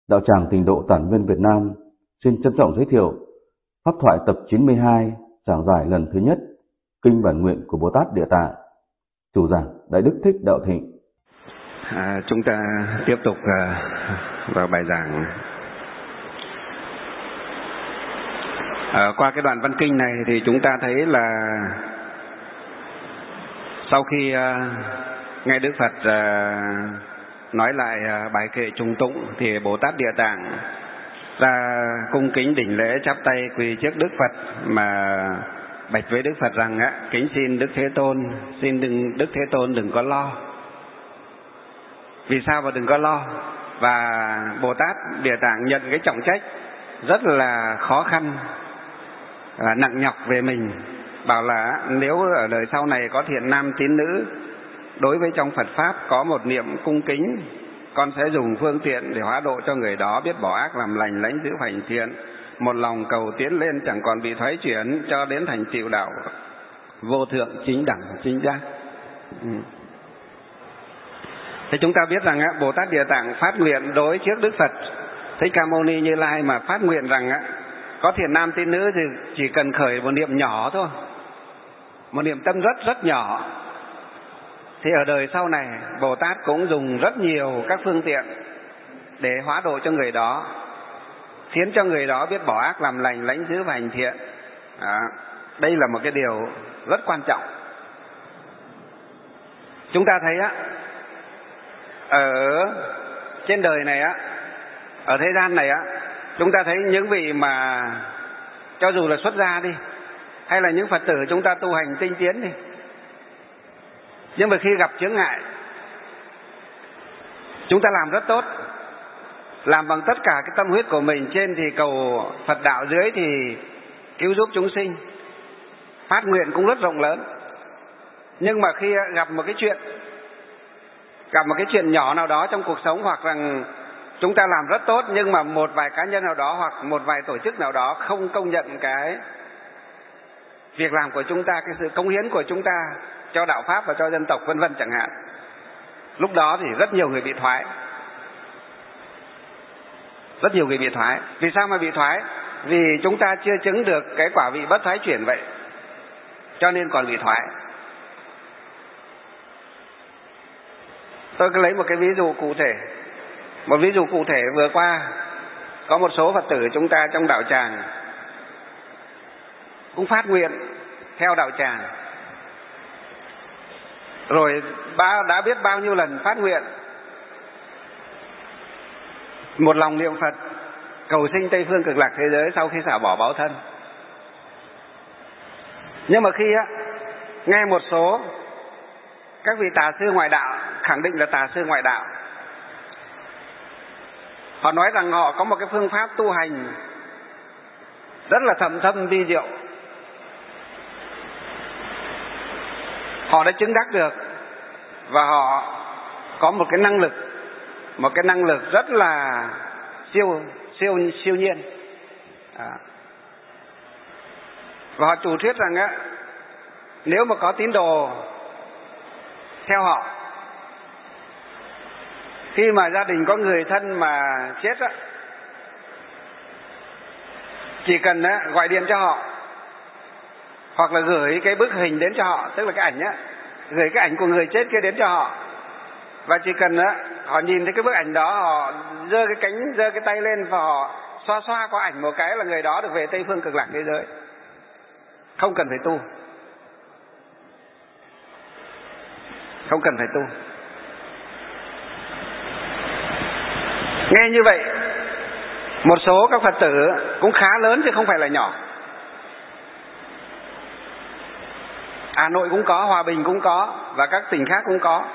Đạo tràng Tịnh độ Tản Viên Việt Nam xin trân trọng giới thiệu Pháp thoại tập 92 giảng giải lần thứ nhất Kinh Bản Nguyện của Bồ Tát Địa Tạng. Chủ giảng Đại Đức Thích Đạo Thịnh. Chúng ta tiếp tục vào bài giảng. Qua cái đoạn văn kinh này thì chúng ta thấy là sau khi nghe Đức Phật nói lại bài kệ trung tụng thì Bồ Tát Địa Tạng ra cung kính đảnh lễ chắp tay quỳ trước Đức Phật mà bạch với Đức Phật rằng kính xin Đức Thế Tôn, Đức Thế Tôn đừng có lo. Vì sao mà đừng có lo? Và Bồ Tát Địa Tạng nhận cái trọng trách rất là khó khăn, nặng nhọc về mình, bảo là nếu ở đời sau này có thiện nam tín nữ đối với trong Phật Pháp có một niệm cung kính, con sẽ dùng phương tiện để hóa độ cho người đó biết bỏ ác làm lành, lãnh giữ hành thiện, một lòng cầu tiến lên chẳng còn bị thoái chuyển cho đến thành tựu đạo vô thượng chính đẳng chính giác. Thế chúng ta biết rằng Bồ Tát Địa Tạng phát nguyện đối trước Đức Phật Thích Ca Mâu Ni Như Lai mà phát nguyện rằng có thiện nam tín nữ thì chỉ cần khởi một niệm nhỏ thôi, một niệm tâm rất nhỏ, thì ở đời sau này Bồ Tát cũng dùng rất nhiều các phương tiện để hóa độ cho người đó, khiến cho người đó biết bỏ ác làm lành, lãnh giữ và hành thiện. Đây là một cái điều rất quan trọng. Chúng ta thấy ở trên đời này ở thế gian này chúng ta thấy những vị mà cho dù là xuất gia đi, hay là những Phật tử chúng ta tu hành tinh tiến đi, nhưng mà khi gặp chướng ngại, chúng ta làm rất tốt, làm bằng tất cả cái tâm huyết của mình. Trên thì cầu Phật đạo, dưới thì cứu giúp chúng sinh, phát nguyện cũng rất rộng lớn. Nhưng mà khi gặp một cái chuyện nhỏ nào đó trong cuộc sống, hoặc rằng chúng ta làm rất tốt nhưng mà một vài cá nhân nào đó hoặc một vài tổ chức nào đó không công nhận cái việc làm của chúng ta, cái sự cống hiến của chúng ta cho đạo Pháp và cho dân tộc vân vân chẳng hạn, lúc đó thì rất nhiều người bị thoái. Rất nhiều người bị thoái. Vì sao mà bị thoái? Vì chúng ta chưa chứng được cái quả vị bất thoái chuyển vậy, cho nên còn bị thoái. Tôi cứ lấy một cái ví dụ cụ thể. Một ví dụ cụ thể vừa qua, có một số Phật tử chúng ta trong đạo tràng cũng phát nguyện theo đạo tràng. Rồi đã biết bao nhiêu lần phát nguyện một lòng niệm Phật cầu sinh Tây Phương Cực Lạc thế giới sau khi xả bỏ báo thân. Nhưng mà khi nghe một số các vị tà sư ngoại đạo, khẳng định là tà sư ngoại đạo, họ nói rằng họ có một cái phương pháp tu hành rất là thâm thâm vi diệu, họ đã chứng đắc được, và họ có một cái năng lực rất là siêu nhiên. Và họ chủ thuyết rằng nếu mà có tín đồ theo họ, khi mà gia đình có người thân mà chết chỉ cần gọi điện cho họ, hoặc là gửi cái bức hình đến cho họ, tức là cái ảnh gửi cái ảnh của người chết kia đến cho họ, và chỉ cần họ nhìn thấy cái bức ảnh đó, họ giơ cái tay lên và họ xoa qua ảnh một cái là người đó được về Tây Phương Cực Lạc thế giới, không cần phải tu. Không cần phải tu. Nghe như vậy, một số các Phật tử cũng khá lớn chứ không phải là nhỏ. Hà Nội cũng có, Hòa Bình cũng có, và các tỉnh khác cũng có.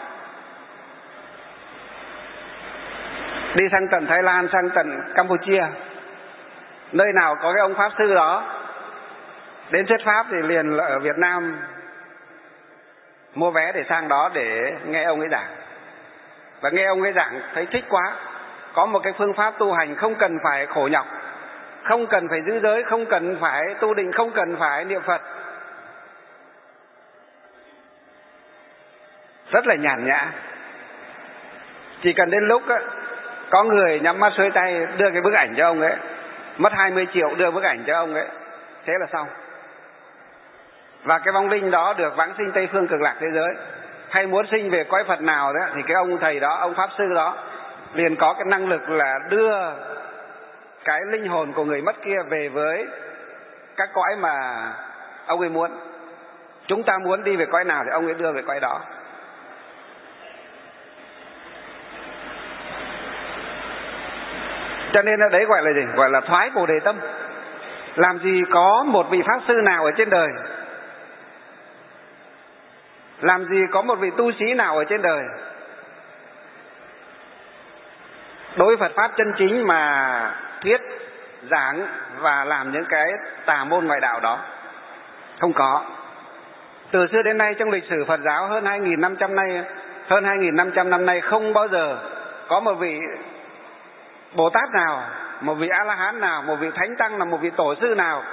Đi sang tận Thái Lan, sang tận Campuchia, nơi nào có cái ông Pháp sư đó đến thuyết Pháp thì liền ở Việt Nam mua vé để sang đó để nghe ông ấy giảng. Và nghe ông ấy giảng thấy thích quá. Có một cái phương pháp tu hành không cần phải khổ nhọc, không cần phải giữ giới, không cần phải tu định, không cần phải niệm Phật, rất là nhàn nhã. Chỉ cần đến lúc Có người nhắm mắt xuôi tay đưa cái bức ảnh cho ông ấy, mất 20 triệu đưa bức ảnh cho ông ấy, thế là xong. Và cái vong linh đó được vãng sinh Tây Phương Cực Lạc thế giới, hay muốn sinh về cõi Phật nào đó, thì cái ông thầy đó, ông pháp sư đó liền có cái năng lực là đưa cái linh hồn của người mất kia về với các cõi mà ông ấy muốn. Chúng ta muốn đi về cõi nào thì ông ấy đưa về cõi đó. Cho nên ở đấy gọi là gì? Gọi là thoái Bồ Đề tâm. Làm gì có một vị pháp sư nào ở trên đời, làm gì có một vị tu sĩ nào ở trên đời đối với Phật pháp chân chính mà thuyết giảng và làm những cái tà môn ngoại đạo đó. Không có. Từ xưa đến nay trong lịch sử Phật giáo hơn 2.500 năm nay không bao giờ có một vị Bồ Tát nào, một vị A-la-hán nào, một vị Thánh Tăng nào, một vị Tổ sư nào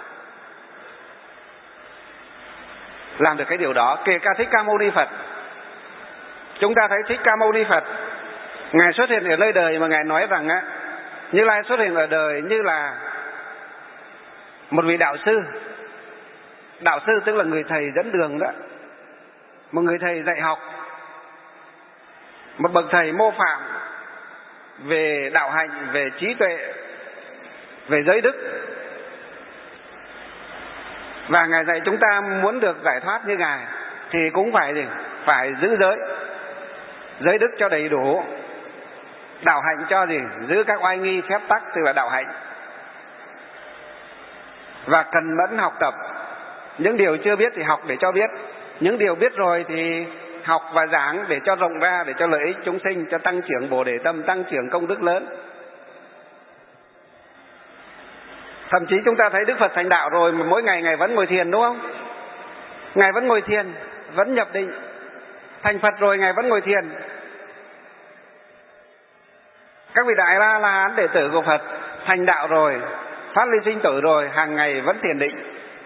làm được cái điều đó. Kể cả Thích Ca Mâu Ni Phật. Chúng ta thấy Thích Ca Mâu Ni Phật, Ngài xuất hiện ở nơi đời mà Ngài nói rằng á, Như Lai xuất hiện ở đời như là một vị đạo sư. Đạo sư tức là người thầy dẫn đường đó, một người thầy dạy học, một bậc thầy mô phạm về đạo hạnh, về trí tuệ, về giới đức. Và Ngài dạy chúng ta muốn được giải thoát như Ngài thì cũng phải gì? Phải giữ giới. Giới đức cho đầy đủ, đạo hạnh cho gì? Giữ các oai nghi phép tắc, tức là đạo hạnh. Và cần mẫn học tập. Những điều chưa biết thì học để cho biết, những điều biết rồi thì học và giảng để cho rộng ra, để cho lợi ích chúng sinh, cho tăng trưởng Bồ Đề tâm, tăng trưởng công đức lớn. Thậm chí chúng ta thấy Đức Phật thành đạo rồi mà mỗi ngày Ngài vẫn ngồi thiền, đúng không? Ngài vẫn ngồi thiền, vẫn nhập định. Thành Phật rồi Ngài vẫn ngồi thiền. Các vị Đại La-hán đệ tử của Phật thành đạo rồi, phát ly sinh tử rồi, hàng ngày vẫn thiền định.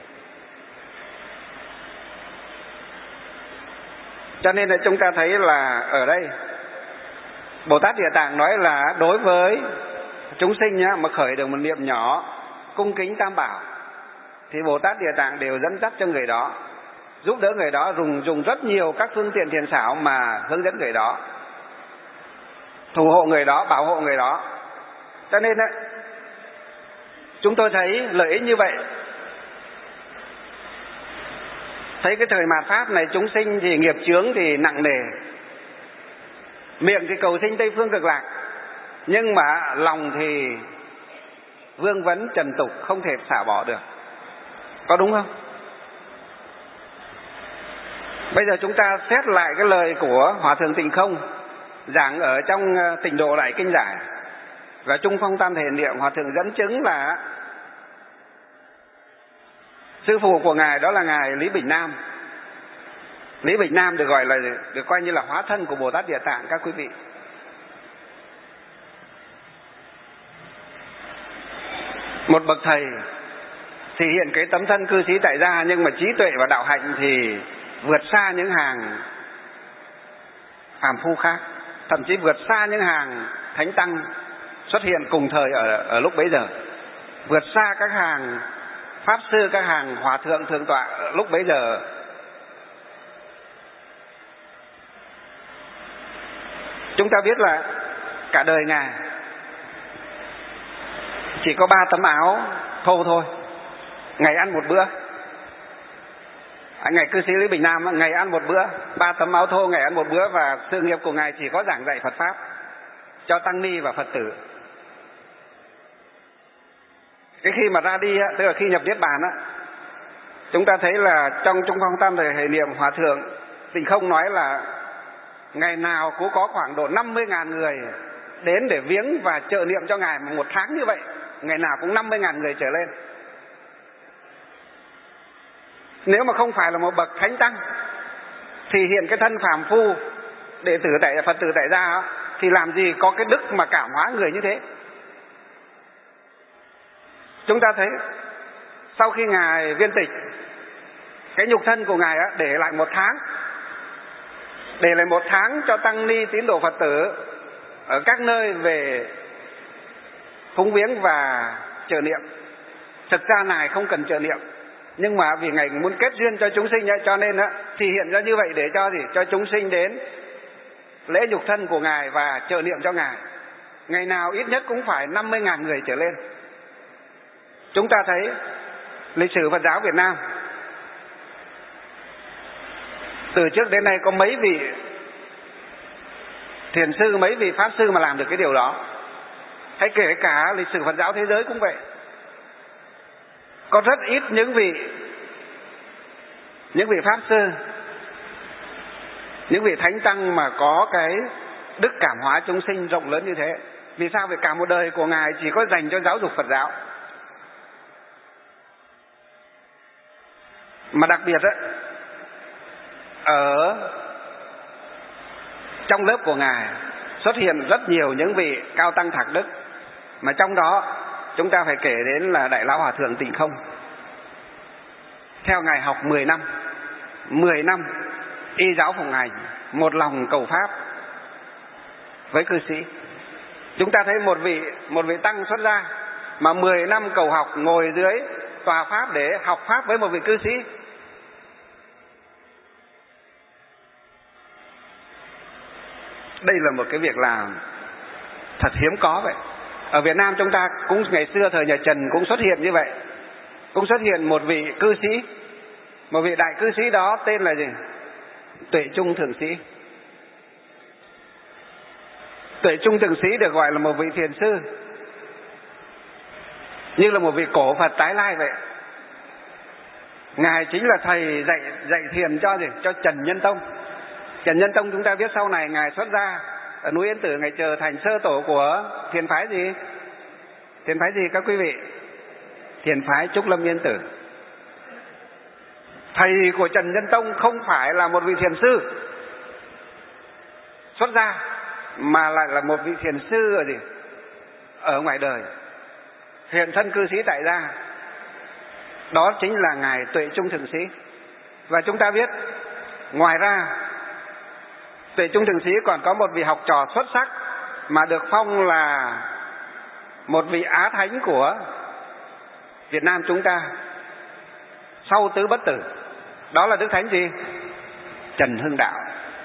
Cho nên là chúng ta thấy là ở đây Bồ Tát Địa Tạng nói là đối với chúng sinh nhá, mà khởi được một niệm nhỏ cung kính Tam Bảo thì Bồ Tát Địa Tạng đều dẫn dắt cho người đó, giúp đỡ người đó, dùng rất nhiều các phương tiện thiền xảo mà hướng dẫn người đó, thủ hộ người đó, bảo hộ người đó. Cho nên á, chúng tôi thấy lợi ích như vậy. Thấy cái thời mạt Pháp này chúng sinh thì nghiệp chướng thì nặng nề, miệng thì cầu sinh Tây Phương Cực Lạc, nhưng mà lòng thì vương vấn trần tục, không thể xả bỏ được. Có đúng không? Bây giờ chúng ta xét lại cái lời của Hòa Thượng Tịnh Không giảng ở trong Tịnh Độ Đại Kinh Giải và Trung Phong Tam Thể Niệm. Hòa Thượng dẫn chứng là sư phụ của Ngài đó là Ngài Lý Bình Nam. Lý Bình Nam được gọi là, được coi như là hóa thân của Bồ Tát Địa Tạng các quý vị. Một bậc thầy thể hiện cái tấm thân cư sĩ tại gia, nhưng mà trí tuệ và đạo hạnh thì vượt xa những hàng phàm phu khác, thậm chí vượt xa những hàng thánh tăng xuất hiện cùng thời ở lúc bấy giờ, vượt xa các hàng pháp sư, các hàng hòa thượng thượng tọa lúc bấy giờ. Chúng ta biết là cả đời Ngài chỉ có 3 tấm áo thô thôi, ngày ăn một bữa. Ngài cư sĩ Lý Bình Nam ngày ăn một bữa, 3 tấm áo thô, ngày ăn một bữa. Và sự nghiệp của Ngài chỉ có giảng dạy Phật pháp cho tăng ni và Phật tử. Cái khi mà ra đi, tức là khi nhập Niết Bàn, chúng ta thấy là trong Trung Phong Tam Thể Hệ Niệm, Hòa Thượng Tịnh Không nói là ngày nào cũng có khoảng độ 50.000 người đến để viếng và trợ niệm cho Ngài. Một tháng như vậy, ngày nào cũng 50.000 người trở lên. Nếu mà không phải là một bậc thánh tăng thì hiện cái thân phàm phu đệ tử tại Phật tử tại gia thì làm gì có cái đức mà cảm hóa người như thế. Chúng ta thấy sau khi Ngài viên tịch, cái nhục thân của Ngài để lại 1 tháng, để lại 1 tháng cho tăng ni tín đồ Phật tử ở các nơi về cúng viếng và trợ niệm. Thực ra Ngài không cần trợ niệm, nhưng mà vì Ngài muốn kết duyên cho chúng sinh ấy, cho nên thì hiện ra như vậy để cho gì? Cho chúng sinh đến lễ nhục thân của Ngài và trợ niệm cho Ngài. Ngày nào ít nhất cũng phải 50.000 người trở lên. Chúng ta thấy lịch sử Phật giáo Việt Nam từ trước đến nay có mấy vị thiền sư, mấy vị pháp sư mà làm được cái điều đó. Hay kể cả lịch sử Phật giáo thế giới cũng vậy. Có rất ít những vị pháp sư, những vị thánh tăng mà có cái đức cảm hóa chúng sinh rộng lớn như thế. Vì sao? Vì cả một đời của Ngài chỉ có dành cho giáo dục Phật giáo. Mà đặc biệt ở trong lớp của Ngài xuất hiện rất nhiều những vị cao tăng thạc đức, mà trong đó chúng ta phải kể đến là Đại Lão Hòa Thượng Tịnh Không. Theo Ngài học 10 năm, 10 năm y giáo phụng hành, một lòng cầu pháp với cư sĩ. Chúng ta thấy một vị tăng xuất gia mà 10 năm cầu học, ngồi dưới tòa pháp để học pháp với một vị cư sĩ. Đây là một cái việc làm thật hiếm có vậy. Ở Việt Nam chúng ta cũng ngày xưa thời nhà Trần cũng xuất hiện như vậy. Cũng xuất hiện một vị cư sĩ, một vị đại cư sĩ đó tên là gì? Tuệ Trung Thượng Sĩ. Tuệ Trung Thượng Sĩ được gọi là một vị thiền sư, như là một vị cổ Phật tái lai vậy. Ngài chính là thầy dạy thiền cho gì? Cho Trần Nhân Tông. Trần Nhân Tông chúng ta biết sau này Ngài xuất gia ở núi Yên Tử, Ngài trở thành sơ tổ của thiền phái gì? Thiền phái gì các quý vị? Thiền phái Trúc Lâm Yên Tử. Thầy của Trần Nhân Tông không phải là một vị thiền sư xuất gia, mà lại là một vị thiền sư ở gì? Ở ngoài đời, hiện thân cư sĩ tại gia. Đó chính là Ngài Tuệ Trung Thượng Sĩ. Và chúng ta biết, ngoài ra Tuệ Trung Thượng Sĩ còn có một vị học trò xuất sắc mà được phong là một vị Á Thánh của Việt Nam chúng ta sau Tứ Bất Tử. Đó là Đức Thánh gì? Trần Hưng Đạo.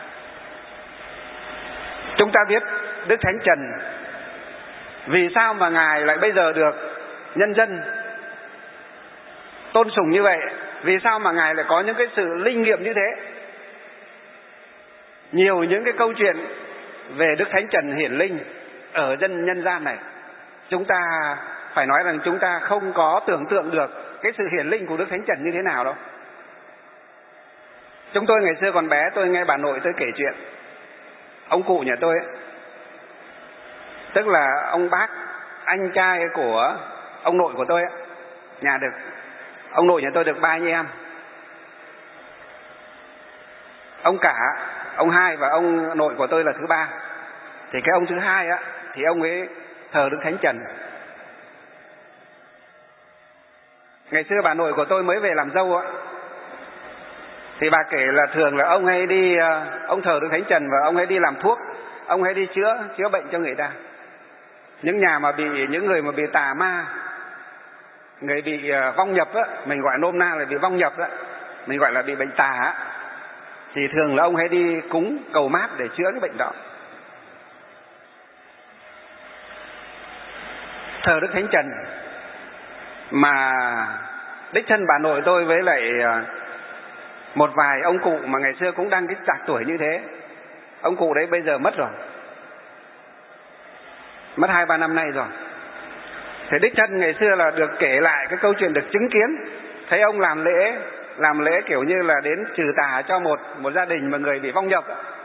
Chúng ta biết Đức Thánh Trần, vì sao mà Ngài lại bây giờ được nhân dân tôn sùng như vậy? Vì sao mà Ngài lại có những cái sự linh nghiệm như thế? Nhiều những cái câu chuyện về Đức Thánh Trần hiển linh ở nhân gian này, chúng ta phải nói rằng chúng ta không có tưởng tượng được cái sự hiển linh của Đức Thánh Trần như thế nào đâu. Chúng tôi ngày xưa còn bé, tôi nghe bà nội tôi kể chuyện. Ông cụ nhà tôi ấy, tức là ông bác, anh trai của ông nội của tôi ấy, ông nội nhà tôi được 3 anh em. Ông cả, ông hai và ông nội của tôi là thứ 3. Thì cái ông thứ 2 á, thì ông ấy thờ Đức Thánh Trần. Ngày xưa bà nội của tôi mới về làm dâu á, thì bà kể là thường là ông hay đi, ông thờ Đức Thánh Trần và ông hay đi làm thuốc, ông hay đi chữa bệnh cho người ta. Những nhà mà những người mà bị tà ma, người bị vong nhập á, mình gọi nôm na là bị vong nhập á, mình gọi là bị bệnh tà á, thì thường là ông hay đi cúng cầu mát để chữa cái bệnh đó. Thờ Đức Thánh Trần mà đích thân bà nội tôi với lại một vài ông cụ mà ngày xưa cũng đang cái trạc tuổi như thế. Ông cụ đấy bây giờ mất rồi, mất 2-3 năm nay rồi. Thì đích thân ngày xưa là được kể lại cái câu chuyện, được chứng kiến thấy ông làm lễ kiểu như là đến trừ tà cho một gia đình mà người bị vong nhập.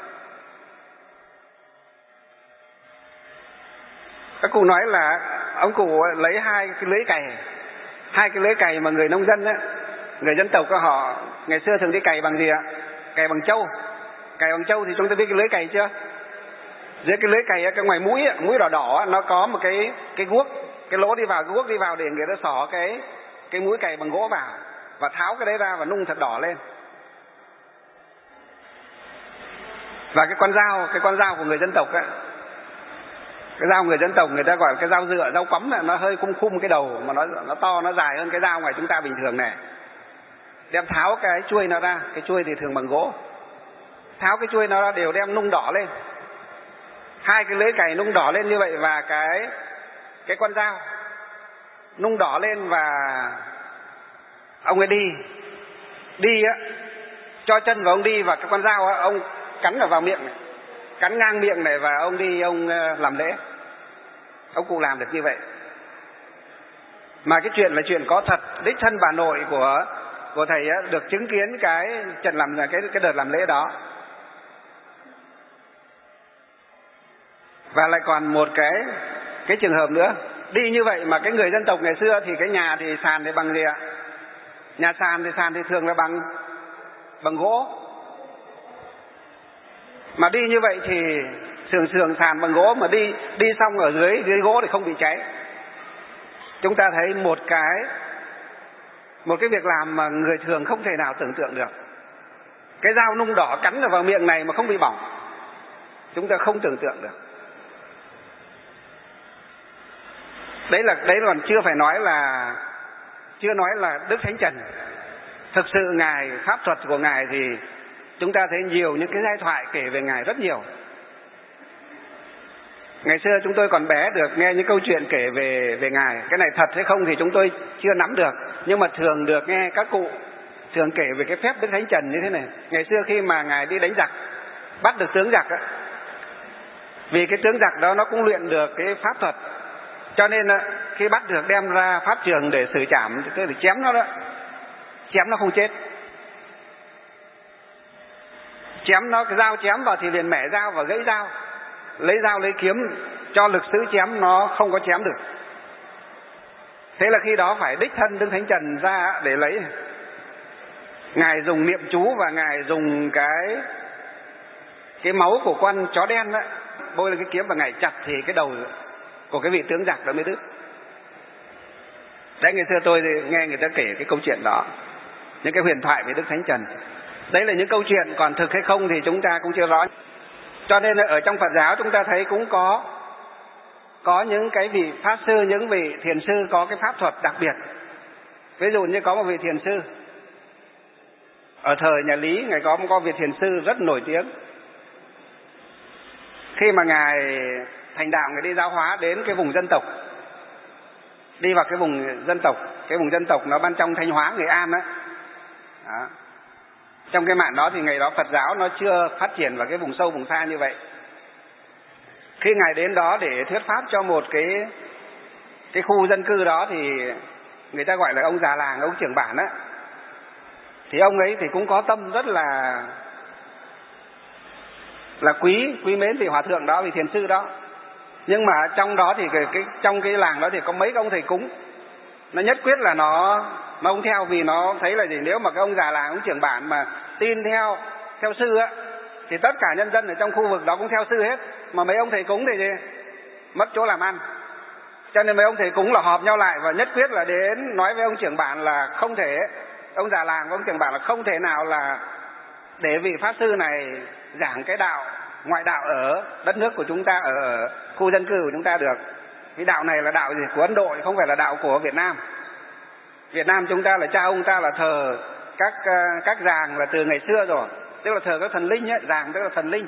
Các cụ nói là ông cụ lấy hai cái lưới cày mà người nông dân á, người dân tộc của họ ngày xưa thường đi cày bằng gì ạ? Cày bằng trâu. Cày bằng trâu thì chúng ta biết cái lưới cày chưa? Dưới cái lưới cày cái ngoài mũi đỏ đỏ nó có một cái guốc, cái lỗ đi vào, cái guốc đi vào để người ta xỏ cái mũi cày bằng gỗ vào và tháo cái đấy ra và nung thật đỏ lên. Và cái con dao của người dân tộc ấy, Cái dao người dân tộc người ta gọi là cái dao dựa, dao cắm là nó hơi khum cái đầu mà nó to, nó dài hơn cái dao ngoài chúng ta bình thường này. Đem tháo cái chuôi nó ra, cái chuôi thì thường bằng gỗ. Tháo cái chuôi nó ra đều đem nung đỏ lên. 2 cái lưỡi cày nung đỏ lên như vậy và cái con dao nung đỏ lên, và ông ấy đi á, cho chân vào ông đi, và cái con dao á, ông cắn vào miệng này, cắn ngang miệng này, và ông đi ông làm lễ. Ông cụ làm được như vậy. Mà cái chuyện là chuyện có thật, đích thân bà nội của thầy á, được chứng kiến cái trận làm cái đợt làm lễ đó. Và lại còn một cái trường hợp nữa, đi như vậy mà cái người dân tộc ngày xưa thì cái nhà thì sàn thì bằng gì ạ? Nhà sàn thì thường là bằng gỗ. Mà đi như vậy thì sườn sàn bằng gỗ, mà đi xong ở dưới gỗ thì không bị cháy. Chúng ta thấy một cái việc làm mà người thường không thể nào tưởng tượng được. Cái dao nung đỏ cắn vào miệng này mà không bị bỏng, chúng ta không tưởng tượng được. Đấy còn chưa nói là Đức Thánh Trần. Thực sự ngài, pháp thuật của ngài thì chúng ta thấy nhiều những cái giai thoại kể về ngài rất nhiều. Ngày xưa chúng tôi còn bé được nghe những câu chuyện kể về ngài. Cái này thật hay không thì chúng tôi chưa nắm được, nhưng mà thường được nghe các cụ thường kể về cái phép Đức Thánh Trần như thế này. Ngày xưa khi mà ngài đi đánh giặc, bắt được tướng giặc á, vì cái tướng giặc đó nó cũng luyện được cái pháp thuật, cho nên khi bắt được đem ra pháp trường để xử trảm, tức là chém nó đó, chém nó không chết. Chém nó, cái dao chém vào thì liền mẻ dao và gãy dao, lấy dao lấy kiếm cho lực sĩ chém nó không có chém được. Thế là khi đó phải đích thân Đức Thánh Trần ra để lấy. Ngài dùng niệm chú và ngài dùng cái máu của con chó đen đó bôi lên cái kiếm, và ngài chặt thì cái đầu của cái vị tướng giặc đó mới đứt. Đấy, ngày xưa tôi nghe người ta kể cái câu chuyện đó, những cái huyền thoại về Đức Thánh Trần. Đấy là những câu chuyện, còn thực hay không thì chúng ta cũng chưa rõ. Cho nên ở trong Phật giáo chúng ta thấy cũng có những cái vị pháp sư, những vị thiền sư có cái pháp thuật đặc biệt. Ví dụ như có một vị thiền sư ở thời nhà Lý, ngài có một vị thiền sư rất nổi tiếng. Khi mà ngài thành đạo, ngài đi giáo hóa đến cái vùng dân tộc, đi vào cái vùng dân tộc nó ban trong Thanh Hóa, Nghệ An đó. Trong cái mạn đó thì ngày đó Phật giáo nó chưa phát triển vào cái vùng sâu vùng xa như vậy. Khi ngài đến đó để thuyết pháp cho một cái khu dân cư đó thì người ta gọi là ông già làng, ông trưởng bản á, thì ông ấy thì cũng có tâm rất là quý mến vị hòa thượng đó, vị thiền sư đó. Nhưng mà trong đó thì trong cái làng đó thì có mấy ông thầy cúng, nó nhất quyết là nó không theo, vì nó thấy là gì, nếu mà cái ông già làng, ông trưởng bản mà tin theo sư á thì tất cả nhân dân ở trong khu vực đó cũng theo sư hết, mà mấy ông thầy cúng thì mất chỗ làm ăn. Cho nên mấy ông thầy cúng là họp nhau lại và nhất quyết là đến nói với ông trưởng bản là không thể, ông già làng và ông trưởng bản là không thể nào là để vị pháp sư này giảng cái đạo ngoại đạo ở đất nước của chúng ta, ở khu dân cư của chúng ta được. Cái đạo này là đạo gì? Của Ấn Độ, không phải là đạo của Việt Nam. Việt Nam chúng ta là cha ông ta là thờ các giàng là từ ngày xưa rồi, tức là thờ các thần linh ấy, giàng tức là thần linh.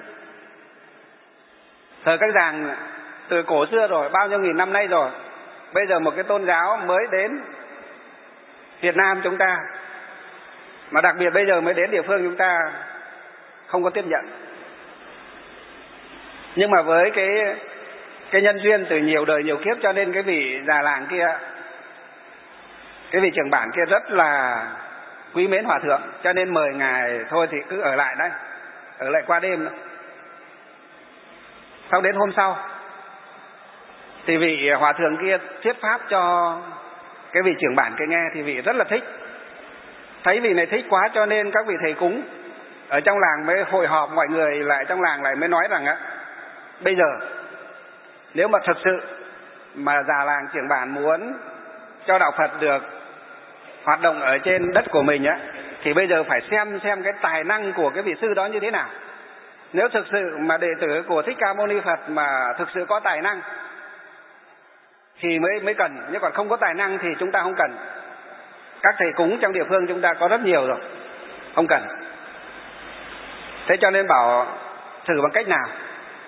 Thờ các giàng từ cổ xưa rồi, bao nhiêu nghìn năm nay rồi. Bây giờ một cái tôn giáo mới đến Việt Nam chúng ta, mà đặc biệt bây giờ mới đến địa phương chúng ta, không có tiếp nhận. Nhưng mà với cái nhân duyên từ nhiều đời nhiều kiếp, cho nên cái vị già làng kia, cái vị trưởng bản kia rất là quý mến hòa thượng, cho nên mời ngài thôi thì cứ ở lại đấy, ở lại qua đêm nữa. Sau đến hôm sau thì vị hòa thượng kia thuyết pháp cho cái vị trưởng bản kia nghe, thì vị rất là thích. Thấy vị này thích quá cho nên các vị thầy cúng ở trong làng mới hội họp, mọi người lại trong làng lại mới nói rằng á, bây giờ nếu mà thật sự mà già làng trưởng bản muốn cho đạo Phật được hoạt động ở trên đất của mình á, thì bây giờ phải xem cái tài năng của cái vị sư đó như thế nào. Nếu thực sự mà đệ tử của Thích Ca Mâu Ni Phật mà thực sự có tài năng thì mới cần, nhưng còn không có tài năng thì chúng ta không cần. Các thầy cúng trong địa phương chúng ta có rất nhiều rồi, không cần. Thế cho nên bảo thử bằng cách nào?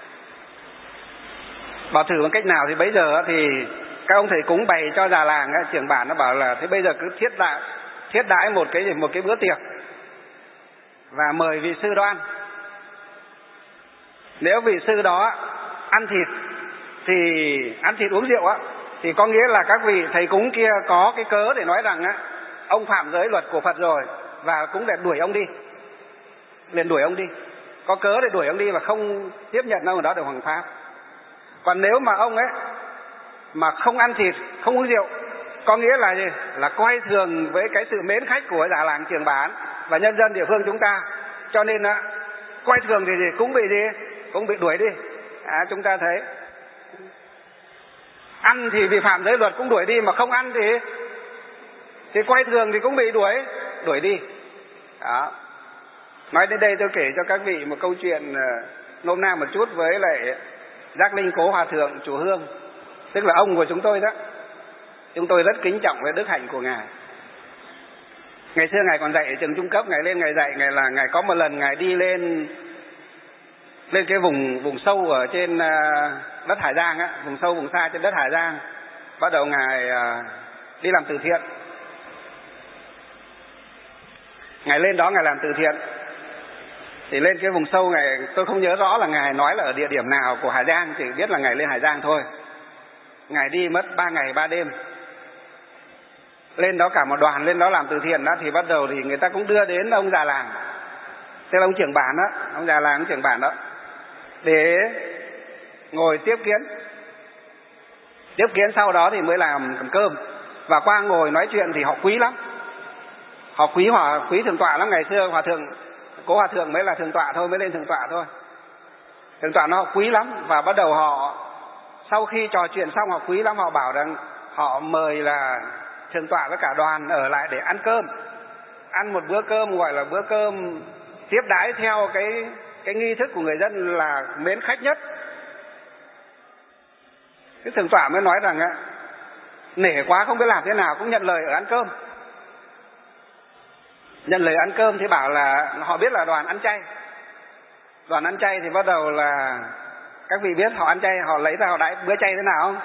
Bảo thử bằng cách nào thì bây giờ thì các ông thầy cúng bày cho già làng, trưởng bản nó bảo là thế bây giờ cứ thiết đãi một cái bữa tiệc và mời vị sư đó ăn. Nếu vị sư đó ăn thịt uống rượu á, thì có nghĩa là các vị thầy cúng kia có cái cớ để nói rằng á, ông phạm giới luật của Phật rồi, và cũng để đuổi ông đi, liền đuổi ông đi, có cớ để đuổi ông đi và không tiếp nhận ông ở đó được hoằng pháp. Còn nếu mà ông ấy mà không ăn thịt, không uống rượu, có nghĩa là gì? Là coi thường với cái sự mến khách của già làng trưởng bản và nhân dân địa phương chúng ta, cho nên á, coi thường thì gì? Cũng bị đuổi đi. Chúng ta thấy ăn thì vi phạm giới luật cũng đuổi đi, mà không ăn thì coi thường thì cũng bị đuổi đi. Đó. Nói đến đây tôi kể cho các vị một câu chuyện nôm na một chút với lại Giác Linh Cố Hòa Thượng chùa Hương, tức là ông của chúng tôi đó. Chúng tôi rất kính trọng về đức hạnh của ngài. Ngày xưa ngài còn dạy ở trường trung cấp, ngài lên ngài dạy, ngài có một lần ngài đi lên cái vùng sâu ở trên đất Hải Giang á, vùng sâu vùng xa trên đất Hải Giang. Bắt đầu ngài đi làm từ thiện. Ngài lên đó ngài làm từ thiện. Thì lên cái vùng sâu ngài, tôi không nhớ rõ là ngài nói là ở địa điểm nào của Hải Giang, chỉ biết là ngài lên Hải Giang thôi. Ngài đi mất 3 ngày 3 đêm. Lên đó cả một đoàn lên đó làm từ thiện đó, thì bắt đầu thì người ta cũng đưa đến ông già làng, tức là ông trưởng bản đó, ông già làng, ông trưởng bản đó, để ngồi tiếp kiến. Tiếp kiến sau đó thì mới làm cơm. Và qua ngồi nói chuyện thì họ quý lắm. Họ quý thượng tọa lắm. Ngày xưa Hòa Thượng Cố Hòa Thượng mới là thượng tọa thôi, mới lên thượng tọa thôi. Thượng tọa nó quý lắm. Và bắt đầu họ, sau khi trò chuyện xong họ quý lắm, họ bảo rằng họ mời là thượng tọa với cả đoàn ở lại để ăn cơm. Ăn một bữa cơm gọi là bữa cơm tiếp đãi theo cái nghi thức của người dân là mến khách nhất. Cái thượng tọa mới nói rằng nể quá không biết làm thế nào, cũng nhận lời ở ăn cơm. Nhận lời ăn cơm thì bảo là họ biết là đoàn ăn chay. Đoàn ăn chay thì bắt đầu là các vị biết họ ăn chay, họ lấy ra họ đãi bữa chay thế nào không?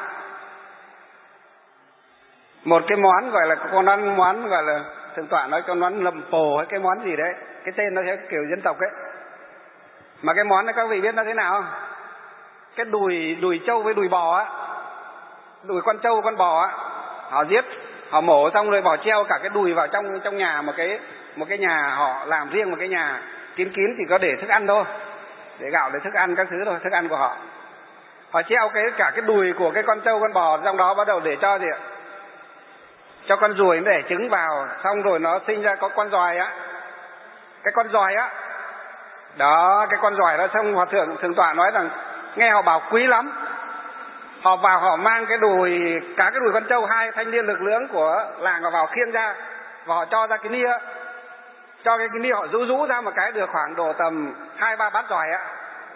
Một cái món gọi là món gọi là thượng tọa nói cho món lầm pồ hay cái món gì đấy, cái tên nó theo kiểu dân tộc ấy. Mà cái món này các vị biết nó thế nào không? Cái đùi trâu với đùi bò á, đùi con trâu con bò á, họ giết, họ mổ xong rồi bỏ treo cả cái đùi vào trong nhà, một cái nhà họ làm riêng, một cái nhà kín chỉ có để thức ăn thôi, để gạo, để thức ăn các thứ thôi, thức ăn của họ. Họ treo cả cái đùi của cái con trâu con bò trong đó, bắt đầu để cho gì ạ? Cho con ruồi nó để trứng vào, xong rồi nó sinh ra có con giòi á. Cái con giòi á, đó, cái con giòi đó. Xong Hòa Thượng tọa nói rằng nghe họ bảo quý lắm. Họ vào họ mang cả cái đùi con trâu, 2 thanh niên lực lưỡng của làng họ vào khiêng ra, và họ cho ra cái nia, cho cái nia họ rũ ra một cái, được khoảng độ tầm 2-3 bát giòi á,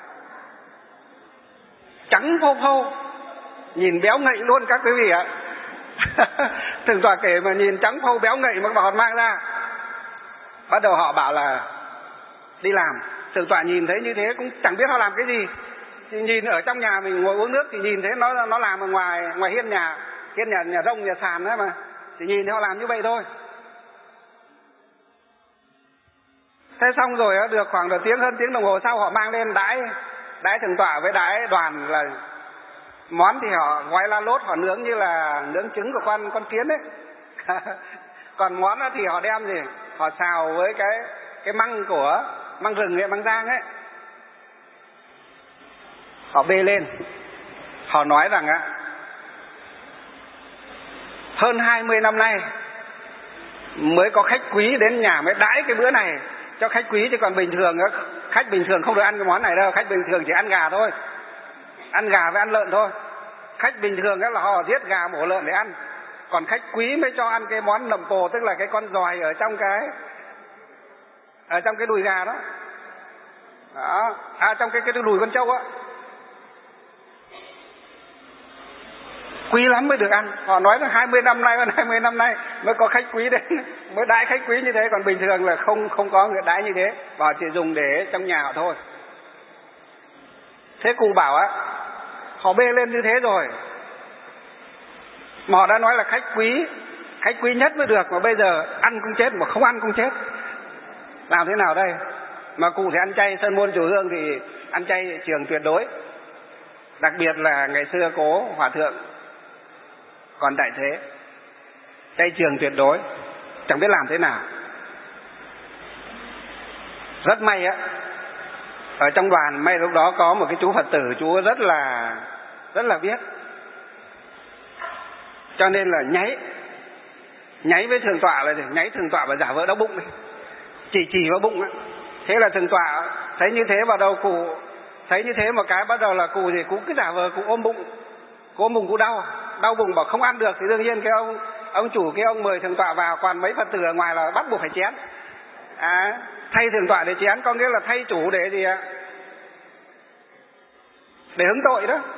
trắng phô phô, nhìn béo ngậy luôn các quý vị ạ. Thượng tọa kể mà nhìn trắng phô béo ngậy mà họ mang ra. Bắt đầu họ bảo là đi làm. Thượng tọa nhìn thấy như thế cũng chẳng biết họ làm cái gì. Thì nhìn ở trong nhà mình ngồi uống nước thì nhìn thấy nó làm ở ngoài hiên nhà rông, nhà sàn đấy mà. Thì nhìn thấy họ làm như vậy thôi. Thế xong rồi được khoảng hơn tiếng đồng hồ sau họ mang lên đãi thượng tọa với đãi đoàn là món thì họ gói la lốt, họ nướng như là nướng trứng của con kiến ấy. Còn món thì họ đem gì? Họ xào với cái măng rừng ấy, măng rang ấy. Họ bê lên. Họ nói rằng hơn 20 năm nay mới có khách quý đến nhà mới đãi cái bữa này cho khách quý, chứ còn bình thường khách bình thường không được ăn cái món này đâu. Khách bình thường chỉ ăn gà thôi, ăn gà với ăn lợn thôi. Khách bình thường là họ giết gà mổ lợn để ăn. Còn khách quý mới cho ăn cái món nậm pồ, tức là cái con giòi ở trong cái đùi gà đó. Đó. Trong cái đùi con trâu á, quý lắm mới được ăn. Họ nói là 20 năm nay mới có khách quý đến, mới đãi khách quý như thế, còn bình thường là không có người đãi như thế, và họ chỉ dùng để trong nhà họ thôi. Thế cụ bảo á, họ bê lên như thế rồi mà họ đã nói là khách quý nhất mới được, mà bây giờ ăn cũng chết mà không ăn cũng chết, làm thế nào đây? Mà cụ thì ăn chay, Sơn Môn Chùa Hương thì ăn chay trường tuyệt đối. Đặc biệt là ngày xưa cố hòa thượng còn tại thế, chay trường tuyệt đối, chẳng biết làm thế nào. Rất may á, ở trong đoàn may lúc đó có một cái chú Phật tử, chú rất là biết, cho nên là nháy với thượng tọa là nháy thượng tọa và giả vờ đau bụng đi, chỉ vào bụng á. Thế là thượng tọa thấy như thế, vào đầu cụ thấy như thế một cái, bắt đầu là cụ thì cũng cứ giả vờ cụ ôm bụng cụ đau bụng, bảo không ăn được. Thì đương nhiên cái ông chủ cái ông mời thượng tọa vào, còn mấy Phật tử ở ngoài là bắt buộc phải chén, thay thượng tọa để chén, có nghĩa là thay chủ để gì ạ? Để hứng tội đó.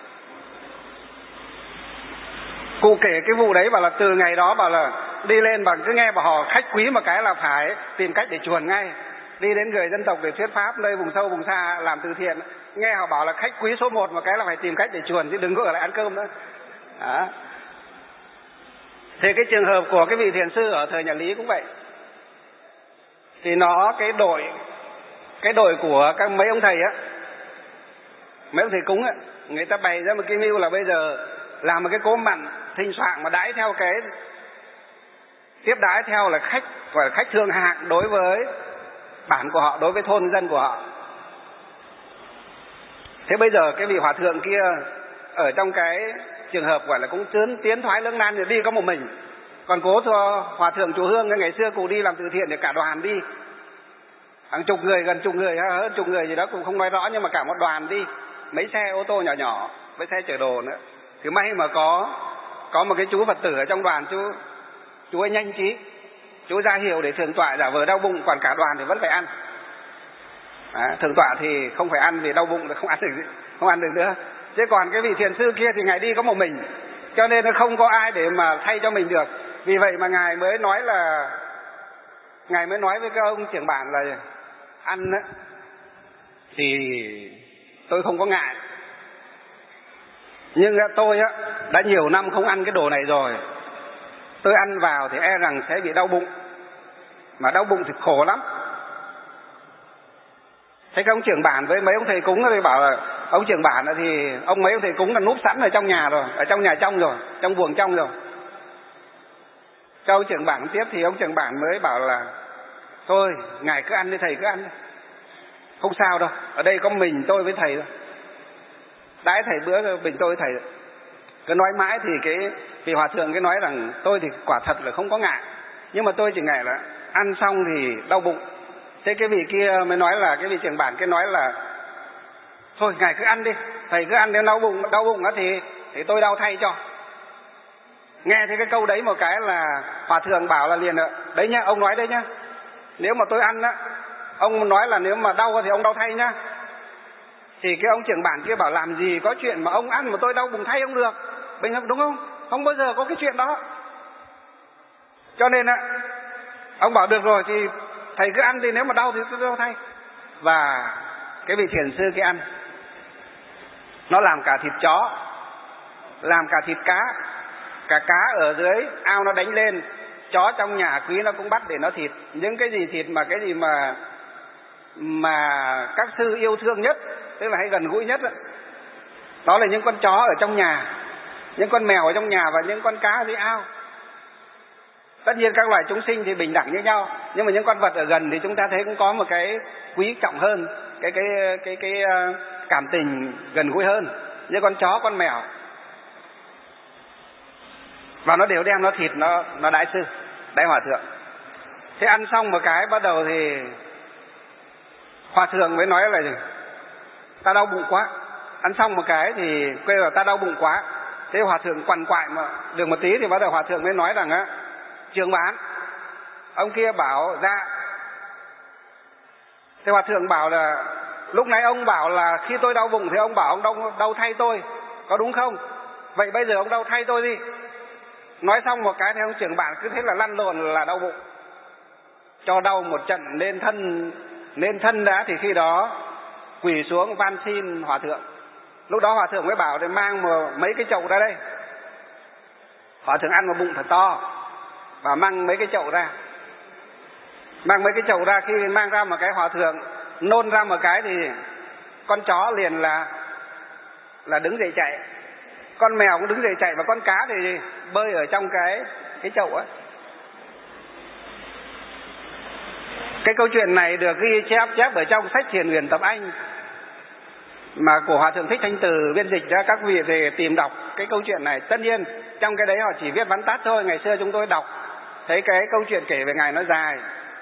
Cụ kể cái vụ đấy, bảo là từ ngày đó bảo là đi lên bằng cứ nghe bảo họ khách quý một cái là phải tìm cách để chuồn ngay, đi đến người dân tộc để thuyết pháp nơi vùng sâu vùng xa làm từ thiện, nghe họ bảo là khách quý số 1 một cái là phải tìm cách để chuồn, chứ đừng có ở lại ăn cơm nữa. Đó. Thì cái trường hợp của cái vị thiền sư ở thời nhà Lý cũng vậy. Thì nó cái đội của các mấy ông thầy á, mấy ông thầy cúng á, người ta bày ra một cái mưu là bây giờ làm một cái cỗ mặn thịnh soạn mà đãi theo cái tiếp đãi theo là khách, gọi là khách thương hạng đối với bản của họ, đối với thôn dân của họ. Thế bây giờ cái vị hòa thượng kia ở trong cái trường hợp gọi là cũng tiến thoái lưỡng nan, thì đi có một mình. Còn cố hòa thượng Chùa Hương ngày xưa cụ đi làm từ thiện thì cả đoàn đi, hàng chục người, gần chục người, hơn chục người gì đó cũng không nói rõ, nhưng mà cả một đoàn đi, mấy xe ô tô nhỏ nhỏ với xe chở đồ nữa. Thì may mà có một cái chú Phật tử ở trong đoàn, chú ấy nhanh trí, chú ra hiệu để thượng tọa giả vờ đau bụng, còn cả đoàn thì vẫn phải ăn. Thượng tọa thì không phải ăn vì đau bụng là không ăn được nữa. Chứ còn cái vị thiền sư kia thì ngài đi có một mình, cho nên nó không có ai để mà thay cho mình được. Vì vậy mà ngài mới nói với cái ông trưởng bản là ăn á thì tôi không có ngại, nhưng tôi á đã nhiều năm không ăn cái đồ này rồi, tôi ăn vào thì e rằng sẽ bị đau bụng, mà đau bụng thì khổ lắm. Thế cái ông trưởng bản với mấy ông thầy cúng thì bảo là ông trưởng bản thì mấy ông thầy cúng là núp sẵn ở trong nhà rồi, ở trong nhà trong rồi, trong buồng trong rồi. Cho ông trưởng bản tiếp thì ông trưởng bản mới bảo là thôi ngài cứ ăn đi, thầy cứ ăn đi, không sao đâu, ở đây có mình tôi với thầy thôi, đãi thầy bữa mình tôi với thầy. Cứ nói mãi thì cái vị hòa thượng cái nói rằng tôi thì quả thật là không có ngại, nhưng mà tôi chỉ ngại là ăn xong thì đau bụng. Thế cái vị kia mới nói là, cái vị trưởng bản kia nói là thôi ngài cứ ăn đi, thầy cứ ăn, nếu đau bụng đó thì tôi đau thay cho. Nghe thấy cái câu đấy một cái là hòa thượng bảo là liền đấy nhá, ông nói đấy nhá, nếu mà tôi ăn á, ông nói là nếu mà đau thì ông đau thay nhá. Thì cái ông trưởng bản kia bảo làm gì có chuyện mà ông ăn mà tôi đau bụng thay ông được, bình thường đúng không? Không bao giờ có cái chuyện đó. Cho nên á, ông bảo được rồi thì thầy cứ ăn đi, nếu mà đau thì tôi đau thay. Và cái vị thiền sư kia ăn, nó làm cả thịt chó, làm cả thịt cá, cả cá ở dưới ao nó đánh lên, chó trong nhà quý nó cũng bắt để nó thịt. Những cái gì thịt mà cái gì mà các sư yêu thương nhất, tức là hay gần gũi nhất đó là những con chó ở trong nhà, những con mèo ở trong nhà và những con cá ở dưới ao. Tất nhiên các loài chúng sinh thì bình đẳng như nhau, nhưng mà những con vật ở gần thì chúng ta thấy cũng có một cái quý trọng hơn, cái cảm tình gần gũi hơn, như con chó, con mèo. Và nó đều đem nó thịt, nó đãi sư, đãi hòa thượng. Thế ăn xong một cái bắt đầu thì hòa thượng mới nói là gì? Ta đau bụng quá. Ăn xong một cái thì quay vào ta đau bụng quá. Thế hòa thượng quằn quại mà được một tí thì bắt đầu hòa thượng mới nói rằng á, trưởng bản, ông kia bảo dạ. Thế hòa thượng bảo là lúc nãy ông bảo là khi tôi đau bụng thì ông bảo ông đau thay tôi, có đúng không? Vậy bây giờ ông đau thay tôi đi. Nói xong một cái thì ông trưởng bản cứ thế là lăn lộn là đau bụng, cho đau một trận nên thân đã, thì khi đó quỳ xuống van xin hòa thượng. Lúc đó hòa thượng mới bảo để mang mấy cái chậu ra đây. Hòa thượng ăn một bụng thật to và mang mấy cái chậu ra. Mang mấy cái chậu ra, khi mang ra một cái hòa thượng nôn ra một cái thì con chó liền là đứng dậy chạy, con mèo cũng đứng dậy chạy, và con cá thì bơi ở trong cái chậu ấy. Cái câu chuyện này được ghi chép ở trong sách Thiền Huyền Tập Anh mà của Hòa thượng Thích Thanh Từ biên dịch ra. Các vị thì tìm đọc cái câu chuyện này. Tất nhiên trong cái đấy họ chỉ viết vắn tắt thôi. Ngày xưa chúng tôi đọc thấy cái câu chuyện kể về Ngài nó dài,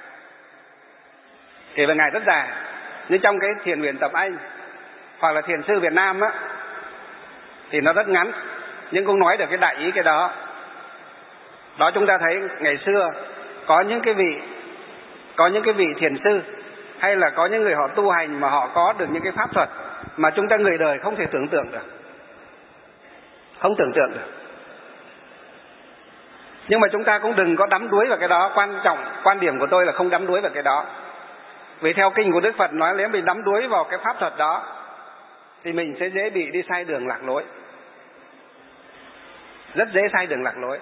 kể về Ngài rất dài. Nhưng trong cái Thiền Huyền Tập Anh hoặc là Thiền Sư Việt Nam á thì nó rất ngắn, nhưng cũng nói được cái đại ý cái đó. Đó, chúng ta thấy ngày xưa có những cái vị thiền sư hay là có những người họ tu hành mà họ có được những cái pháp thuật mà chúng ta người đời không thể tưởng tượng được. Không tưởng tượng được. Nhưng mà chúng ta cũng đừng có đắm đuối vào cái đó. Quan điểm của tôi là không đắm đuối vào cái đó. Vì theo kinh của Đức Phật nói nếu mình đắm đuối vào cái pháp thuật đó thì mình sẽ dễ bị đi sai đường lạc lối. Rất dễ sai đường lạc lối.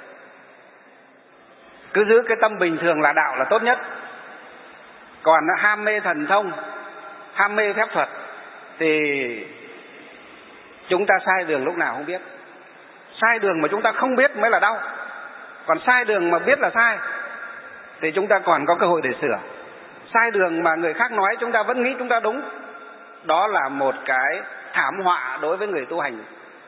Cứ giữ cái tâm bình thường là đạo là tốt nhất. Còn ham mê thần thông, ham mê phép thuật thì chúng ta sai đường lúc nào không biết. Sai đường mà chúng ta không biết mới là đau. Còn sai đường mà biết là sai thì chúng ta còn có cơ hội để sửa. Sai đường mà người khác nói chúng ta vẫn nghĩ chúng ta đúng, đó là một cái thảm họa đối với người tu hành.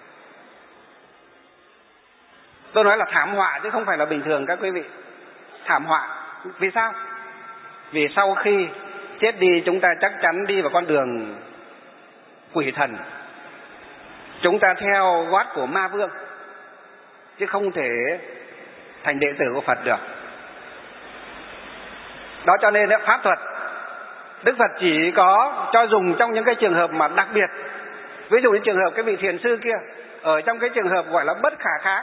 Tôi nói là thảm họa chứ không phải là bình thường các quý vị. Thảm họa. Vì sao? Vì sau khi chết đi chúng ta chắc chắn đi vào con đường quỷ thần. Chúng ta theo gót của ma vương, chứ không thể thành đệ tử của Phật được. Đó cho nên pháp thuật Đức Phật chỉ có cho dùng trong những cái trường hợp mà đặc biệt. Ví dụ như trường hợp cái vị thiền sư kia, ở trong cái trường hợp gọi là bất khả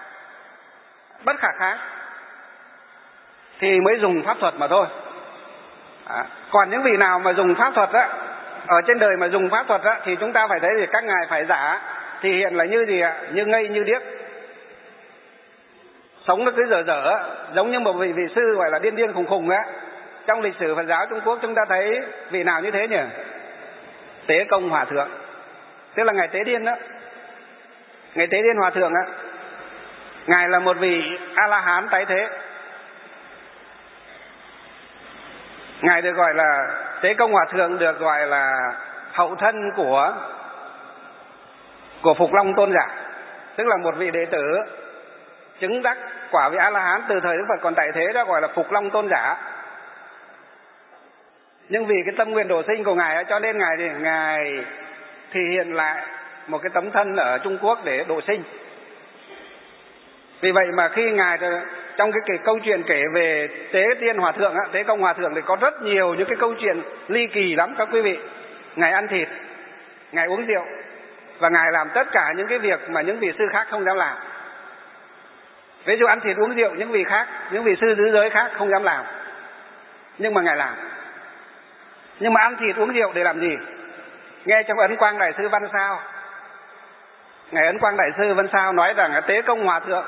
kháng thì mới dùng pháp thuật mà thôi. Còn những vị nào mà dùng pháp thuật á, ở trên đời mà dùng pháp thuật á, thì chúng ta phải thấy thì các ngài phải giả thì hiện là như gì ạ? Như ngây như điếc, sống nó cứ dở giống như một vị sư gọi là điên khùng á. Trong lịch sử Phật giáo Trung Quốc chúng ta thấy vị nào như thế nhỉ? Tế Công Hòa Thượng, tức là ngài Tế Điên đó. Ngài Tế Điên Hòa Thượng á, ngài là một vị A La Hán tái thế. Ngài được gọi là Tế Công Hòa Thượng, được gọi là hậu thân của Phục Long Tôn giả, tức là một vị đệ tử chứng đắc quả vị A La Hán từ thời Đức Phật còn tại thế, đó gọi là Phục Long Tôn giả. Nhưng vì cái tâm nguyện độ sinh của ngài cho nên ngài thể hiện lại một cái tấm thân ở Trung Quốc để độ sinh. Vì vậy mà khi ngài trong cái câu chuyện kể về Tế Tiên Hòa Thượng, Tế Công Hòa Thượng thì có rất nhiều những cái câu chuyện ly kỳ lắm các quý vị. Ngài ăn thịt, ngài uống rượu, và ngài làm tất cả những cái việc mà những vị sư khác không dám làm. Ví dụ ăn thịt uống rượu, những vị sư tứ giới khác không dám làm, nhưng mà ngài làm. Nhưng mà ăn thịt uống rượu để làm gì? Nghe trong Ấn Quang Đại Sư Văn Sao, ngài Ấn Quang Đại Sư Văn Sao nói rằng Tế Công Hòa Thượng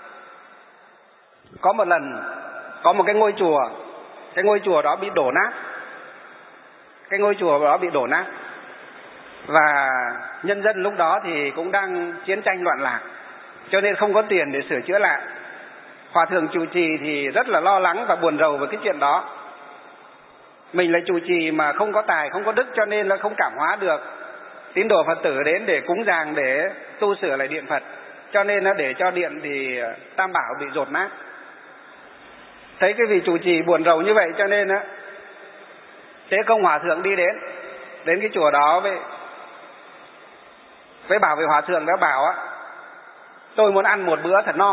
có một lần có một cái ngôi chùa đó bị đổ nát. Cái ngôi chùa đó bị đổ nát và nhân dân lúc đó thì cũng đang chiến tranh loạn lạc, cho nên không có tiền để sửa chữa lại. Hòa thượng trụ trì thì rất là lo lắng và buồn rầu với cái chuyện đó. Mình là trụ trì mà không có tài, không có đức, cho nên là không cảm hóa được tín đồ Phật tử đến để cúng dường, để tu sửa lại điện Phật, cho nên nó để cho điện thì Tam Bảo bị dột nát. Thấy cái vị trụ trì buồn rầu như vậy cho nên Tế Công Hòa Thượng đi đến cái chùa đó với bảo vị hòa thượng đó, bảo tôi muốn ăn một bữa thật no.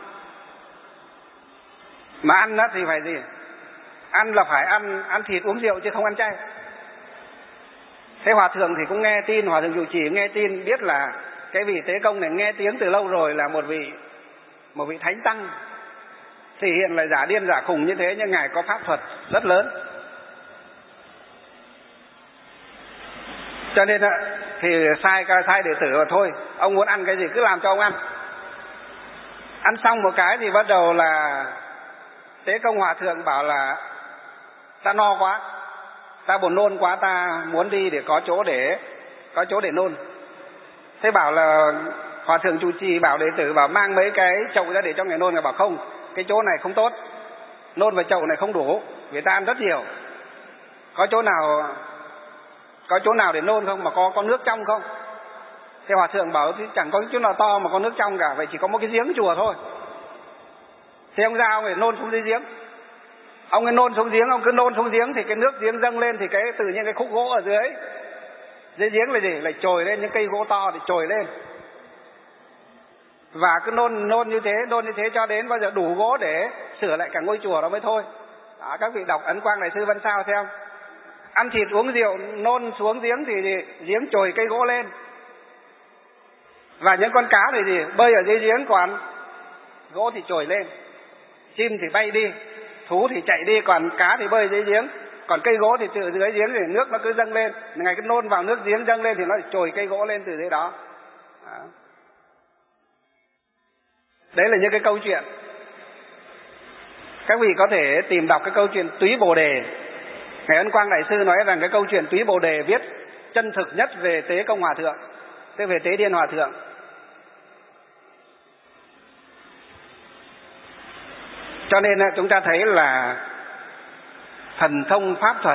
Mà ăn thì phải gì? Ăn là phải ăn thịt uống rượu chứ không ăn chay. Thế hòa thượng thì cũng nghe tin, hòa thượng trụ trì nghe tin, biết là cái vị Tế Công này nghe tiếng từ lâu rồi là một vị thánh tăng, thì hiện là giả điên giả khùng như thế, nhưng ngài có pháp thuật rất lớn. Cho nên thì sai đệ tử là thôi, ông muốn ăn cái gì cứ làm cho ông ăn. Ăn xong một cái thì bắt đầu là Tế Công hòa thượng bảo là ta no quá, ta buồn nôn quá, ta muốn đi để có chỗ để nôn. Thế bảo là hòa thượng trụ trì bảo đệ tử bảo mang mấy cái chậu ra để cho ngài nôn. Ngài bảo không, cái chỗ này không tốt, nôn vào chậu này không đủ, vì ta ăn rất nhiều. Có chỗ nào để nôn không, mà có nước trong không? Thế hòa thượng bảo thì chẳng có chỗ nào to mà có nước trong cả, vậy chỉ có một cái giếng chùa thôi. Thế ông ra ông phải nôn xuống dưới giếng. Ông ấy nôn xuống giếng, ông cứ nôn xuống giếng thì cái nước giếng dâng lên, thì tự nhiên cái khúc gỗ ở dưới giếng là gì? Lại trồi lên, những cây gỗ to thì trồi lên. Và cứ nôn như thế cho đến bao giờ đủ gỗ để sửa lại cả ngôi chùa đó mới thôi. Đó, các vị đọc Ấn Quang Đại Sư Văn Sao xem. Ăn thịt uống rượu, nôn xuống giếng thì giếng trồi cây gỗ lên. Và những con cá thì gì? Bơi ở dưới giếng, còn gỗ thì trồi lên. Chim thì bay đi, thú thì chạy đi, còn cá thì bơi dưới giếng. Còn cây gỗ thì từ dưới giếng thì nước nó cứ dâng lên. Ngày cứ nôn vào nước giếng dâng lên thì nó trồi cây gỗ lên từ dưới đó. Đấy là những cái câu chuyện. Các vị có thể tìm đọc cái câu chuyện Túy Bồ Đề. Ngài Ấn Quang Đại Sư nói rằng cái câu chuyện Túy Bồ Đề viết chân thực nhất về Tế Công Hòa Thượng, tức về Tế Điên Hòa Thượng. Cho nên chúng ta thấy là thần thông pháp thuật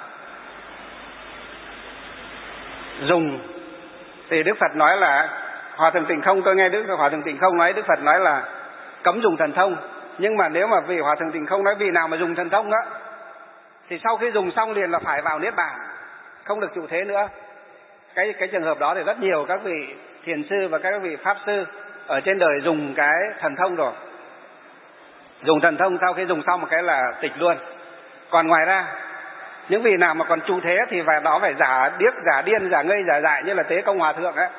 dùng thì Đức Phật nói là Hòa Thượng Tịnh Không, tôi nghe Hòa Thượng Tịnh Không nói, Đức Phật nói là cấm dùng thần thông. Nhưng mà nếu mà vì Hòa Thượng Tịnh Không nói vì nào mà dùng thần thông đó, thì sau khi dùng xong liền là phải vào Niết Bàn, không được trụ thế nữa. Cái trường hợp đó thì rất nhiều các vị thiền sư và các vị pháp sư ở trên đời dùng cái thần thông rồi. Dùng thần thông sau khi dùng xong một cái là tịch luôn. Còn ngoài ra, những vị nào mà còn trụ thế thì đó phải giả điếc, giả điên, giả ngây, giả dại như là Tế Công Hòa Thượng ấy.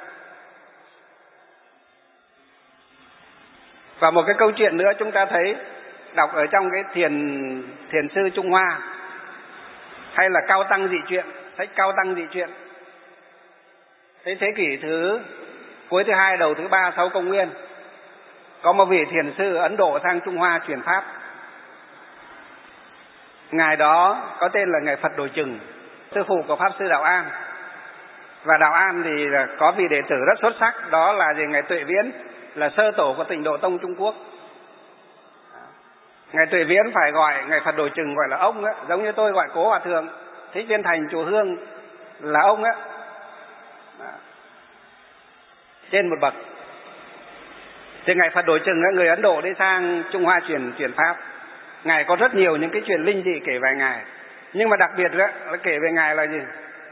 Và một cái câu chuyện nữa chúng ta thấy đọc ở trong cái thiền sư Trung Hoa, hay là Cao Tăng Dị Truyện, sách Cao Tăng Dị Truyện. Thế kỷ cuối thứ 2 đầu thứ 3 sau công nguyên, có một vị thiền sư Ấn Độ sang Trung Hoa truyền pháp. Ngài đó có tên là ngài Phật Đồ Trừng, sư phụ của pháp sư Đạo An. Và Đạo An thì có vị đệ tử rất xuất sắc, đó là ngài Tuệ Viễn, là sơ tổ của Tịnh Độ Tông Trung Quốc. Ngài Tuệ Viễn phải gọi ngài Phật Đồ Trừng gọi là ông á, giống như tôi gọi Cố Hòa Thượng Thích Viên Thành chùa Hương là ông á, trên một bậc. Thì ngài Phật Đồ Trừng người Ấn Độ đi sang Trung Hoa truyền pháp. Ngài có rất nhiều những cái chuyện linh dị kể về ngài, nhưng mà đặc biệt là kể về ngài là gì?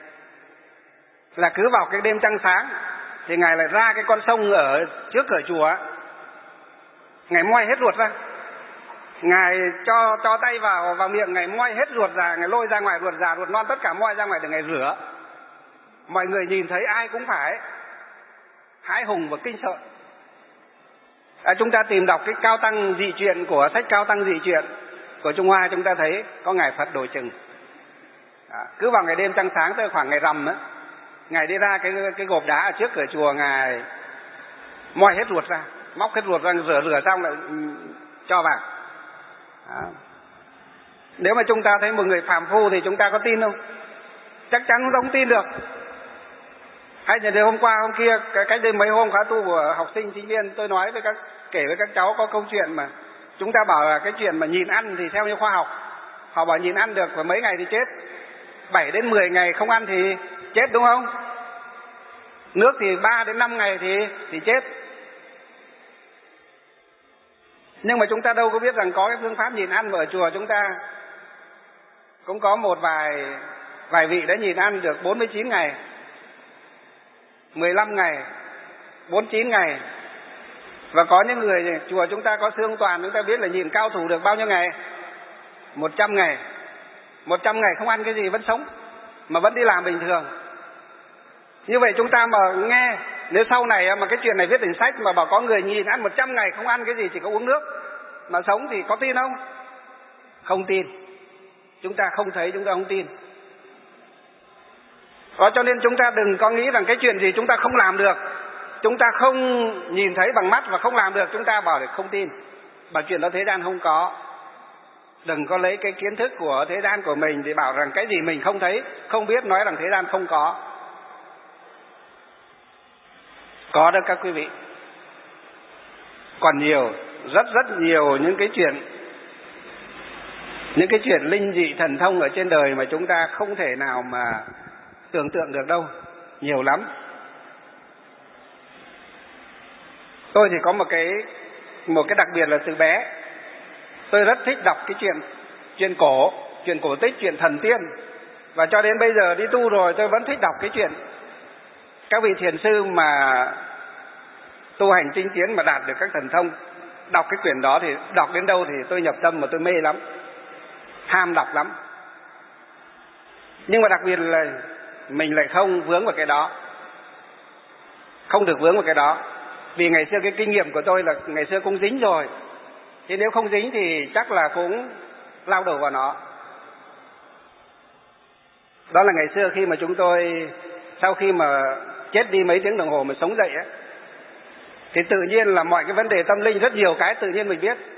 Là cứ vào cái đêm trăng sáng thì ngài lại ra cái con sông ở trước cửa chùa, ngài moi hết ruột ra, ngài cho tay vào miệng, ngài moi hết ruột già, ngài lôi ra ngoài ruột già ruột non tất cả moi ra ngoài để ngài rửa. Mọi người nhìn thấy ai cũng phải hãi hùng và kinh sợ. Chúng ta tìm đọc cái Cao Tăng Dị Truyện của sách Cao Tăng Dị Truyện của Trung Hoa, chúng ta thấy có ngài Phật Đồ Trừng. Cứ vào ngày đêm trăng sáng tới khoảng ngày rằm á, ngài đi ra cái gộp đá ở trước cửa chùa, ngài moi hết ruột ra, móc hết ruột ra, rửa xong lại cho vào. Nếu mà chúng ta thấy một người phàm phu thì chúng ta có tin không? Chắc chắn không tin được. Hay là hôm qua hôm kia, cách đây mấy hôm khóa tu của học sinh sinh viên, tôi nói kể với các cháu có câu chuyện mà chúng ta bảo là cái chuyện mà nhịn ăn thì theo như khoa học, họ bảo nhịn ăn được mấy ngày thì chết, 7 đến 10 ngày không ăn thì chết, đúng không? Nước thì 3 đến 5 ngày thì chết. Nhưng mà chúng ta đâu có biết rằng có cái phương pháp nhịn ăn, mà ở chùa chúng ta cũng có một vài vị đã nhịn ăn được 49 ngày, 15 ngày, 49 ngày. Và có những người chùa chúng ta có xương toàn, chúng ta biết là nhịn cao thủ được bao nhiêu ngày? 100 ngày. 100 ngày không ăn cái gì vẫn sống, mà vẫn đi làm bình thường. Như vậy chúng ta mà nghe, nếu sau này mà cái chuyện này viết thành sách mà bảo có người nhìn ăn 100 ngày không ăn cái gì, chỉ có uống nước mà sống thì có tin không? Không tin. Chúng ta không thấy, chúng ta không tin. Đó, cho nên chúng ta đừng có nghĩ rằng cái chuyện gì chúng ta không làm được, chúng ta không nhìn thấy bằng mắt và không làm được, chúng ta bảo là không tin. Bảo chuyện đó thế gian không có. Đừng có lấy cái kiến thức của thế gian của mình để bảo rằng cái gì mình không thấy, không biết, nói rằng thế gian không có. Có đó các quý vị. Còn nhiều, rất nhiều những cái chuyện linh dị thần thông ở trên đời mà chúng ta không thể nào mà tưởng tượng được đâu. Nhiều lắm. Tôi thì có một cái đặc biệt là từ bé tôi rất thích đọc cái chuyện cổ tích, chuyện thần tiên. Và cho đến bây giờ đi tu rồi tôi vẫn thích đọc cái chuyện các vị thiền sư mà tu hành tinh tiến mà đạt được các thần thông. Đọc cái quyển đó thì đọc đến đâu thì tôi nhập tâm mà tôi mê lắm, ham đọc lắm. Nhưng mà đặc biệt là mình lại không vướng vào cái đó, không được vướng vào cái đó. Vì ngày xưa cái kinh nghiệm của tôi là ngày xưa cũng dính rồi, thì nếu không dính thì chắc là cũng lao đầu vào nó. Đó là ngày xưa khi mà chúng tôi sau khi mà chết đi mấy tiếng đồng hồ mà sống dậy ấy, thì tự nhiên là mọi cái vấn đề tâm linh rất nhiều cái tự nhiên mình biết.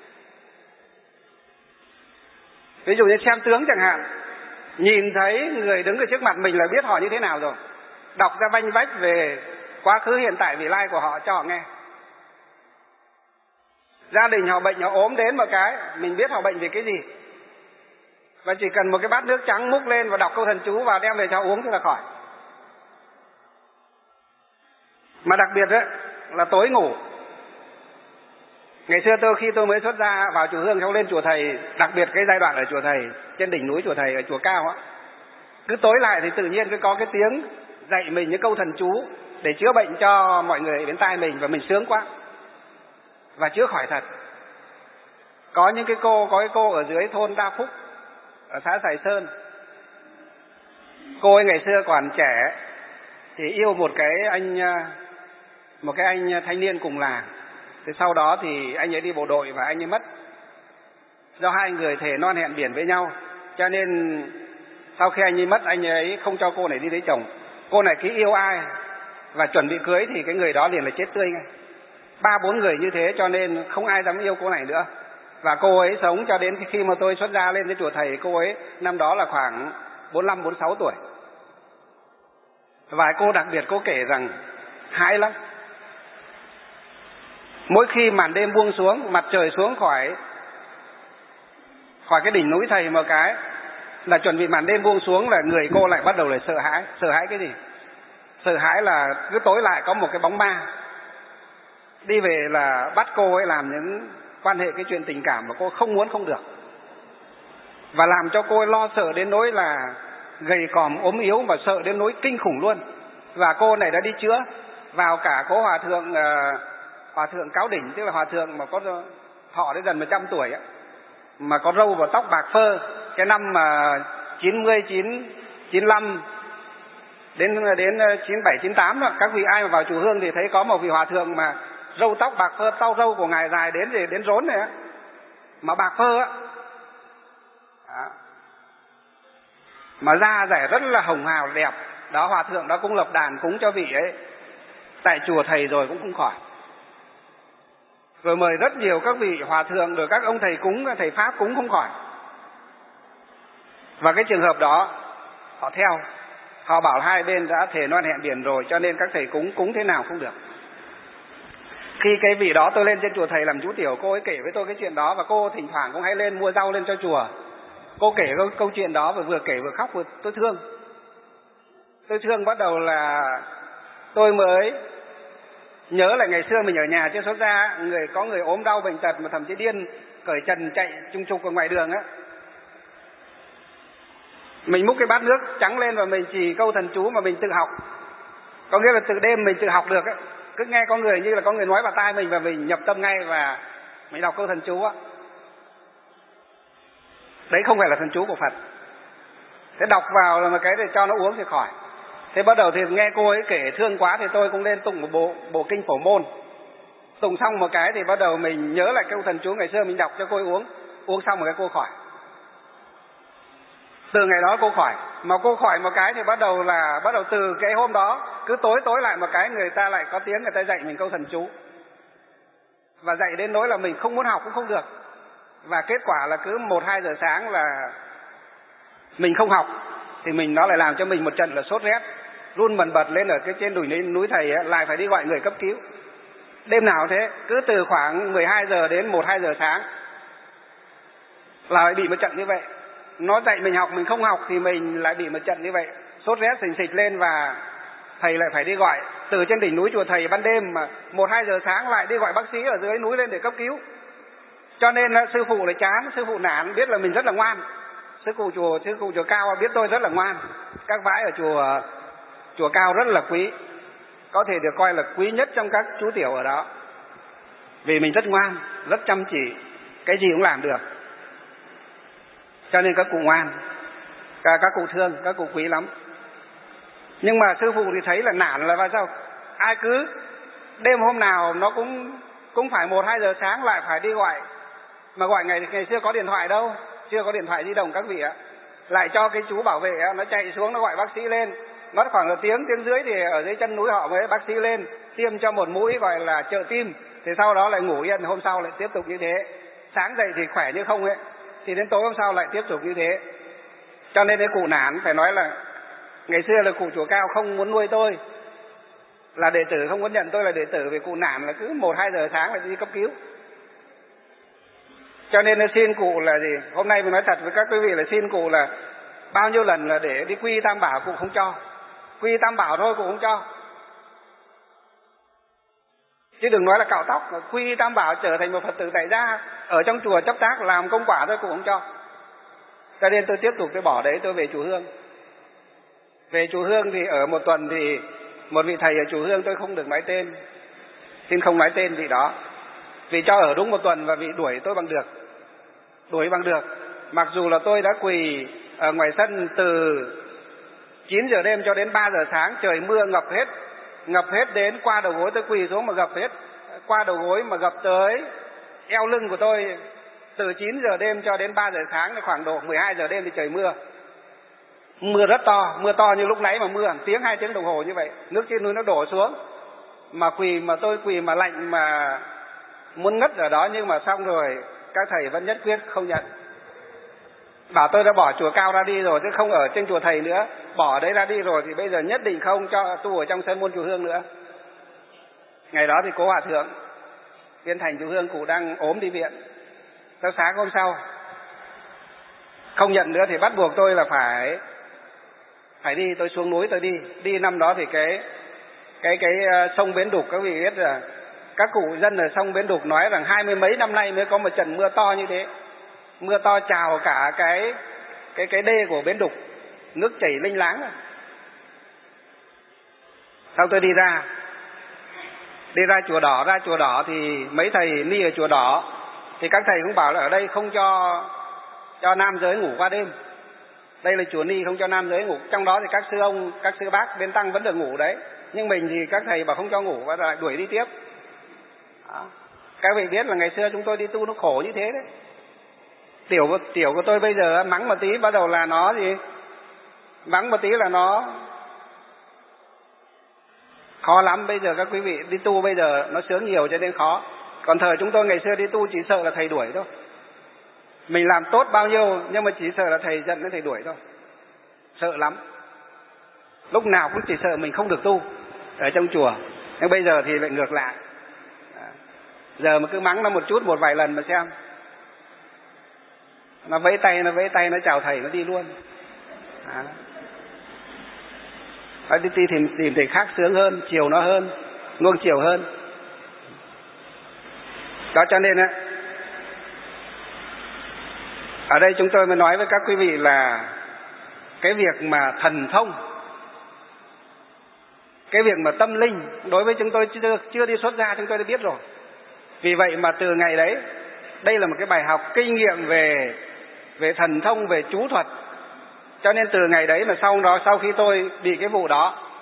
Ví dụ như xem tướng chẳng hạn, nhìn thấy người đứng ở trước mặt mình là biết họ như thế nào rồi, đọc ra vanh vách về quá khứ hiện tại vị lai của họ cho họ nghe. Gia đình họ bệnh họ ốm đến một cái mình biết họ bệnh vì cái gì, và chỉ cần một cái bát nước trắng múc lên và đọc câu thần chú và đem về cho uống thì là khỏi. Mà đặc biệt đấy là tối ngủ. Ngày xưa khi tôi mới xuất gia vào chùa Hương, cháu lên chùa thầy, đặc biệt cái giai đoạn ở chùa thầy trên đỉnh núi chùa thầy ở chùa Cao á, cứ tối lại thì tự nhiên cứ có cái tiếng dạy mình những câu thần chú để chữa bệnh cho mọi người đến tai mình, và mình sướng quá và chữa khỏi thật. Có cái cô ở dưới thôn Đa Phúc ở xã Sài Sơn, cô ấy ngày xưa còn trẻ thì yêu một cái anh thanh niên cùng làng. Thì sau đó thì anh ấy đi bộ đội và anh ấy mất. Do hai người thề non hẹn biển với nhau, cho nên sau khi anh ấy mất, anh ấy không cho cô này đi lấy chồng. Cô này cứ yêu ai và chuẩn bị cưới thì cái người đó liền là chết tươi ngay. 3-4 người như thế, cho nên không ai dám yêu cô này nữa. Và cô ấy sống cho đến khi mà tôi xuất gia lên cái chùa thầy, cô ấy năm đó là khoảng 45-46 tuổi. Và cô đặc biệt cô kể rằng hãi lắm. Mỗi khi màn đêm buông xuống, mặt trời xuống khỏi cái đỉnh núi thầy một cái là chuẩn bị màn đêm buông xuống là người cô lại bắt đầu là sợ hãi. Sợ hãi cái gì? Sợ hãi là cứ tối lại có một cái bóng ma đi về là bắt cô ấy làm những quan hệ cái chuyện tình cảm mà cô không muốn không được, và làm cho cô ấy lo sợ đến nỗi là gầy còm ốm yếu và sợ đến nỗi kinh khủng luôn. Và cô này đã đi chữa vào cả cố hòa thượng Cáo Đỉnh, tức là hòa thượng mà có thọ đến gần 100 tuổi ấy, mà có râu và tóc bạc phơ. Cái năm mà 95 đến 97 98 đó, các vị ai mà vào chùa Hương thì thấy có một vị hòa thượng mà râu tóc bạc phơ, sau râu của ngài dài đến rốn này á, mà bạc phơ á, mà da rẻ rất là hồng hào đẹp. Đó, hòa thượng đó cũng lập đàn cúng cho vị ấy tại chùa thầy rồi cũng không khỏi. Rồi mời rất nhiều các vị hòa thượng, rồi các ông thầy cúng, thầy pháp cúng không khỏi. Và cái trường hợp đó họ theo, họ bảo hai bên đã thề non hẹn biển rồi, cho nên các thầy cúng thế nào không được. Khi cái vị đó tôi lên trên chùa thầy làm chú tiểu, cô ấy kể với tôi cái chuyện đó, và cô thỉnh thoảng cũng hay lên mua rau lên cho chùa. Cô kể câu chuyện đó và vừa kể vừa khóc, vừa tôi thương. Bắt đầu là tôi mới nhớ là ngày xưa mình ở nhà chưa xuất gia, có người ốm đau bệnh tật mà thậm chí điên cởi trần chạy chung trục ở ngoài đường á, mình múc cái bát nước trắng lên và mình chỉ câu thần chú mà mình tự học. Có nghĩa là từ đêm mình tự học được ấy. Cứ nghe có người như là có người nói vào tai mình và mình nhập tâm ngay và mình đọc câu thần chú á. Đấy không phải là thần chú của Phật. Thế đọc vào là một cái để cho nó uống thì khỏi. Thế bắt đầu thì nghe cô ấy kể thương quá thì tôi cũng lên tụng một bộ kinh Phổ Môn. Tụng xong một cái thì bắt đầu mình nhớ lại câu thần chú ngày xưa mình đọc cho cô ấy uống. Uống xong một cái cô khỏi. Từ ngày đó cô khỏi. Mà cô khỏi một cái thì bắt đầu từ cái hôm đó cứ tối lại một cái người ta lại có tiếng người ta dạy mình câu thần chú. Và dạy đến nỗi là mình không muốn học cũng không được. Và kết quả là cứ 1-2 giờ sáng là mình không học thì nó lại làm cho mình một trận là sốt rét, run bần bật lên ở cái trên đồi núi thầy ấy, lại phải đi gọi người cấp cứu. Đêm nào thế, cứ từ khoảng 12 giờ đến 1-2 giờ sáng là lại bị một trận như vậy. Nó dạy mình học, mình không học thì mình lại bị một trận như vậy, sốt rét xình xịch lên và thầy lại phải đi gọi. Từ trên đỉnh núi chùa thầy ban đêm mà 1-2 giờ sáng lại đi gọi bác sĩ ở dưới núi lên để cấp cứu. Cho nên sư phụ lại chán, sư phụ nản, biết là mình rất là ngoan. Sư phụ chùa Cao biết tôi rất là ngoan. Các vãi ở chùa Cao rất là quý, có thể được coi là quý nhất trong các chú tiểu ở đó. Vì mình rất ngoan, rất chăm chỉ, cái gì cũng làm được. Cho nên các cụ ngoan, các cụ thương, các cụ quý lắm. Nhưng mà sư phụ thì thấy là nản là sao? Ai cứ đêm hôm nào nó cũng phải 1-2 giờ sáng lại phải đi gọi. Mà gọi ngày xưa có điện thoại đâu, chưa có điện thoại di động các vị ạ. Lại cho cái chú bảo vệ nó chạy xuống nó gọi bác sĩ lên. Mất khoảng 1 tiếng rưỡi thì ở dưới chân núi họ mới bác sĩ lên tiêm cho một mũi gọi là trợ tim. Thì sau đó lại ngủ yên, hôm sau lại tiếp tục như thế. Sáng dậy thì khỏe như không ấy, thì đến tối hôm sau lại tiếp tục như thế. Cho nên cái cụ nản, phải nói là ngày xưa là cụ chùa Cao không muốn nuôi tôi là đệ tử, không muốn nhận tôi là đệ tử, vì cụ nản là cứ 1-2 giờ sáng lại đi cấp cứu. Cho nên là xin cụ là gì? Hôm nay mình nói thật với các quý vị là xin cụ là bao nhiêu lần là để đi quy Tam Bảo cụ không cho. Quy Tam Bảo thôi cụ không cho. Chứ đừng nói là cạo tóc, quy Tam Bảo trở thành một Phật tử tại gia ở trong chùa chấp tác làm công quả thôi cụ không cho. Cho nên tôi tiếp tục tôi bỏ đấy, tôi về chùa Hương. Về chùa Hương thì ở một tuần thì một vị thầy ở chùa Hương tôi không được nói tên, xin không nói tên vị đó, vì cho ở đúng một tuần và vị đuổi tôi bằng được. Mặc dù là tôi đã quỳ ở ngoài sân từ 9 giờ đêm cho đến 3 giờ sáng, trời mưa ngập hết đến qua đầu gối, tôi quỳ xuống mà ngập hết qua đầu gối, mà ngập tới eo lưng của tôi. Từ 9 giờ đêm cho đến 3 giờ sáng, khoảng độ 12 giờ đêm thì trời mưa rất to, mưa to như lúc nãy, mà mưa 1-2 tiếng đồng hồ như vậy, nước trên núi nó đổ xuống. Mà tôi quỳ mà lạnh mà muốn ngất ở đó, nhưng mà xong rồi các thầy vẫn nhất quyết không nhận. Bảo tôi đã bỏ chùa Cao ra đi rồi chứ không ở trên chùa thầy nữa, bỏ đấy ra đi rồi thì bây giờ nhất định không cho tu ở trong sân môn chùa Hương nữa. Ngày đó thì cố hòa thượng Viên Thành chùa Hương cụ đang ốm đi viện. Tới sáng hôm sau không nhận nữa thì bắt buộc tôi là phải đi. Tôi xuống núi tôi đi năm đó thì cái sông Bến Đục, các vị biết là các cụ dân ở sông Bến Đục nói rằng 20 mấy năm nay mới có một trận mưa to như thế. Mưa to trào cả cái đê của Bến Đục, nước chảy linh láng. Sau tôi đi ra chùa Đỏ thì mấy thầy ni ở chùa Đỏ thì các thầy cũng bảo là ở đây không cho nam giới ngủ qua đêm. Đây là chùa ni không cho nam giới ngủ. Trong đó thì các sư ông, các sư bác bên tăng vẫn được ngủ đấy. Nhưng mình thì các thầy bảo không cho ngủ và lại đuổi đi tiếp. Đó. Các vị biết là ngày xưa chúng tôi đi tu nó khổ như thế đấy. Tiểu của tôi bây giờ mắng một tí bắt đầu là nó gì? Mắng một tí là nó khó lắm. Bây giờ các quý vị đi tu bây giờ nó sướng nhiều cho nên khó. Còn thời chúng tôi ngày xưa đi tu chỉ sợ là thầy đuổi thôi. Mình làm tốt bao nhiêu nhưng mà chỉ sợ là thầy giận nó thầy đuổi thôi. Sợ lắm. Lúc nào cũng chỉ sợ mình không được tu ở trong chùa. Nhưng bây giờ thì lại ngược lại. Giờ mà cứ mắng nó một vài lần mà xem. Nó vẫy tay nó chào thầy nó đi luôn. Nó đi tìm thầy khác sướng hơn, chiều nó hơn, nuông chiều hơn. Đó cho nên á, ở đây chúng tôi mới nói với các quý vị là cái việc mà thần thông, cái việc mà tâm linh đối với chúng tôi chưa đi xuất gia chúng tôi đã biết rồi. Vì vậy mà từ ngày đấy, đây là một cái bài học kinh nghiệm về thần thông, về chú thuật. Cho nên từ ngày đấy mà sau khi tôi bị cái vụ đó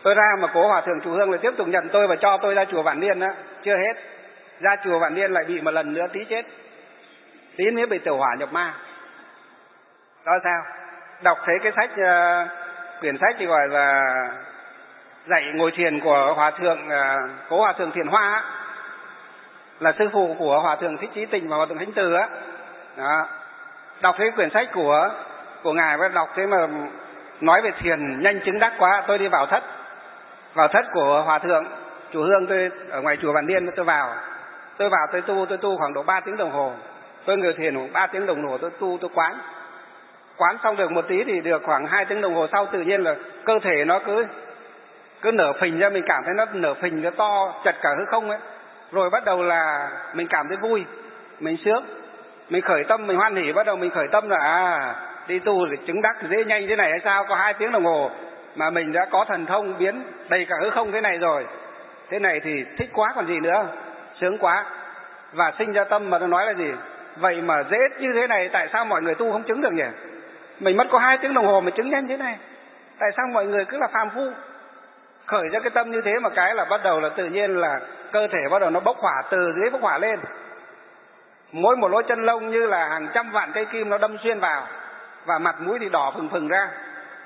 Tôi ra mà cố hòa thượng Chủ Hương lại tiếp tục nhận tôi và cho tôi ra chùa Vạn Niên đó, chưa hết. Ra chùa Vạn Niên lại bị một lần nữa tí chết. Tí nữa bị tiểu hỏa nhập ma. Đó sao? Đọc thấy cái sách, quyển sách thì gọi là dạy ngồi thiền của hòa thượng cố hòa thượng Thiền Hoa á, là sư phụ của hòa thượng Thích Chí Tịnh và hòa thượng Khánh Từ á. Đó. Đọc cái quyển sách của ngài và đọc thế mà nói về thiền nhanh chứng đắc quá, tôi đi vào thất của hòa thượng Chủ Hương, tôi ở ngoài chùa Vạn Niên, tôi vào tôi tu khoảng độ 3 tiếng đồng hồ. Tôi ngồi thiền khoảng 3 tiếng đồng hồ, tôi quán xong được một tí thì được khoảng 2 tiếng đồng hồ sau tự nhiên là cơ thể nó cứ nở phình ra, mình cảm thấy nó nở phình, nó to chật cả hư không ấy. Rồi bắt đầu là mình cảm thấy vui, mình sướng, mình khởi tâm, mình hoan hỉ, bắt đầu mình khởi tâm là đi tu để chứng đắc dễ nhanh thế này hay sao, có 2 tiếng đồng hồ mà mình đã có thần thông biến đầy cả hư không thế này rồi. Thế này thì thích quá còn gì nữa, sướng quá. Và sinh ra tâm mà nó nói là gì? Vậy mà dễ như thế này tại sao mọi người tu không chứng được nhỉ? Mình mất có 2 tiếng đồng hồ mà chứng nhanh thế này, tại sao mọi người cứ là phàm phu? Khởi ra cái tâm như thế mà cái là bắt đầu là tự nhiên là cơ thể bắt đầu nó bốc hỏa, từ dưới bốc hỏa lên. Mỗi một lỗ chân lông như là hàng trăm vạn cây kim nó đâm xuyên vào, và mặt mũi thì đỏ phừng phừng ra.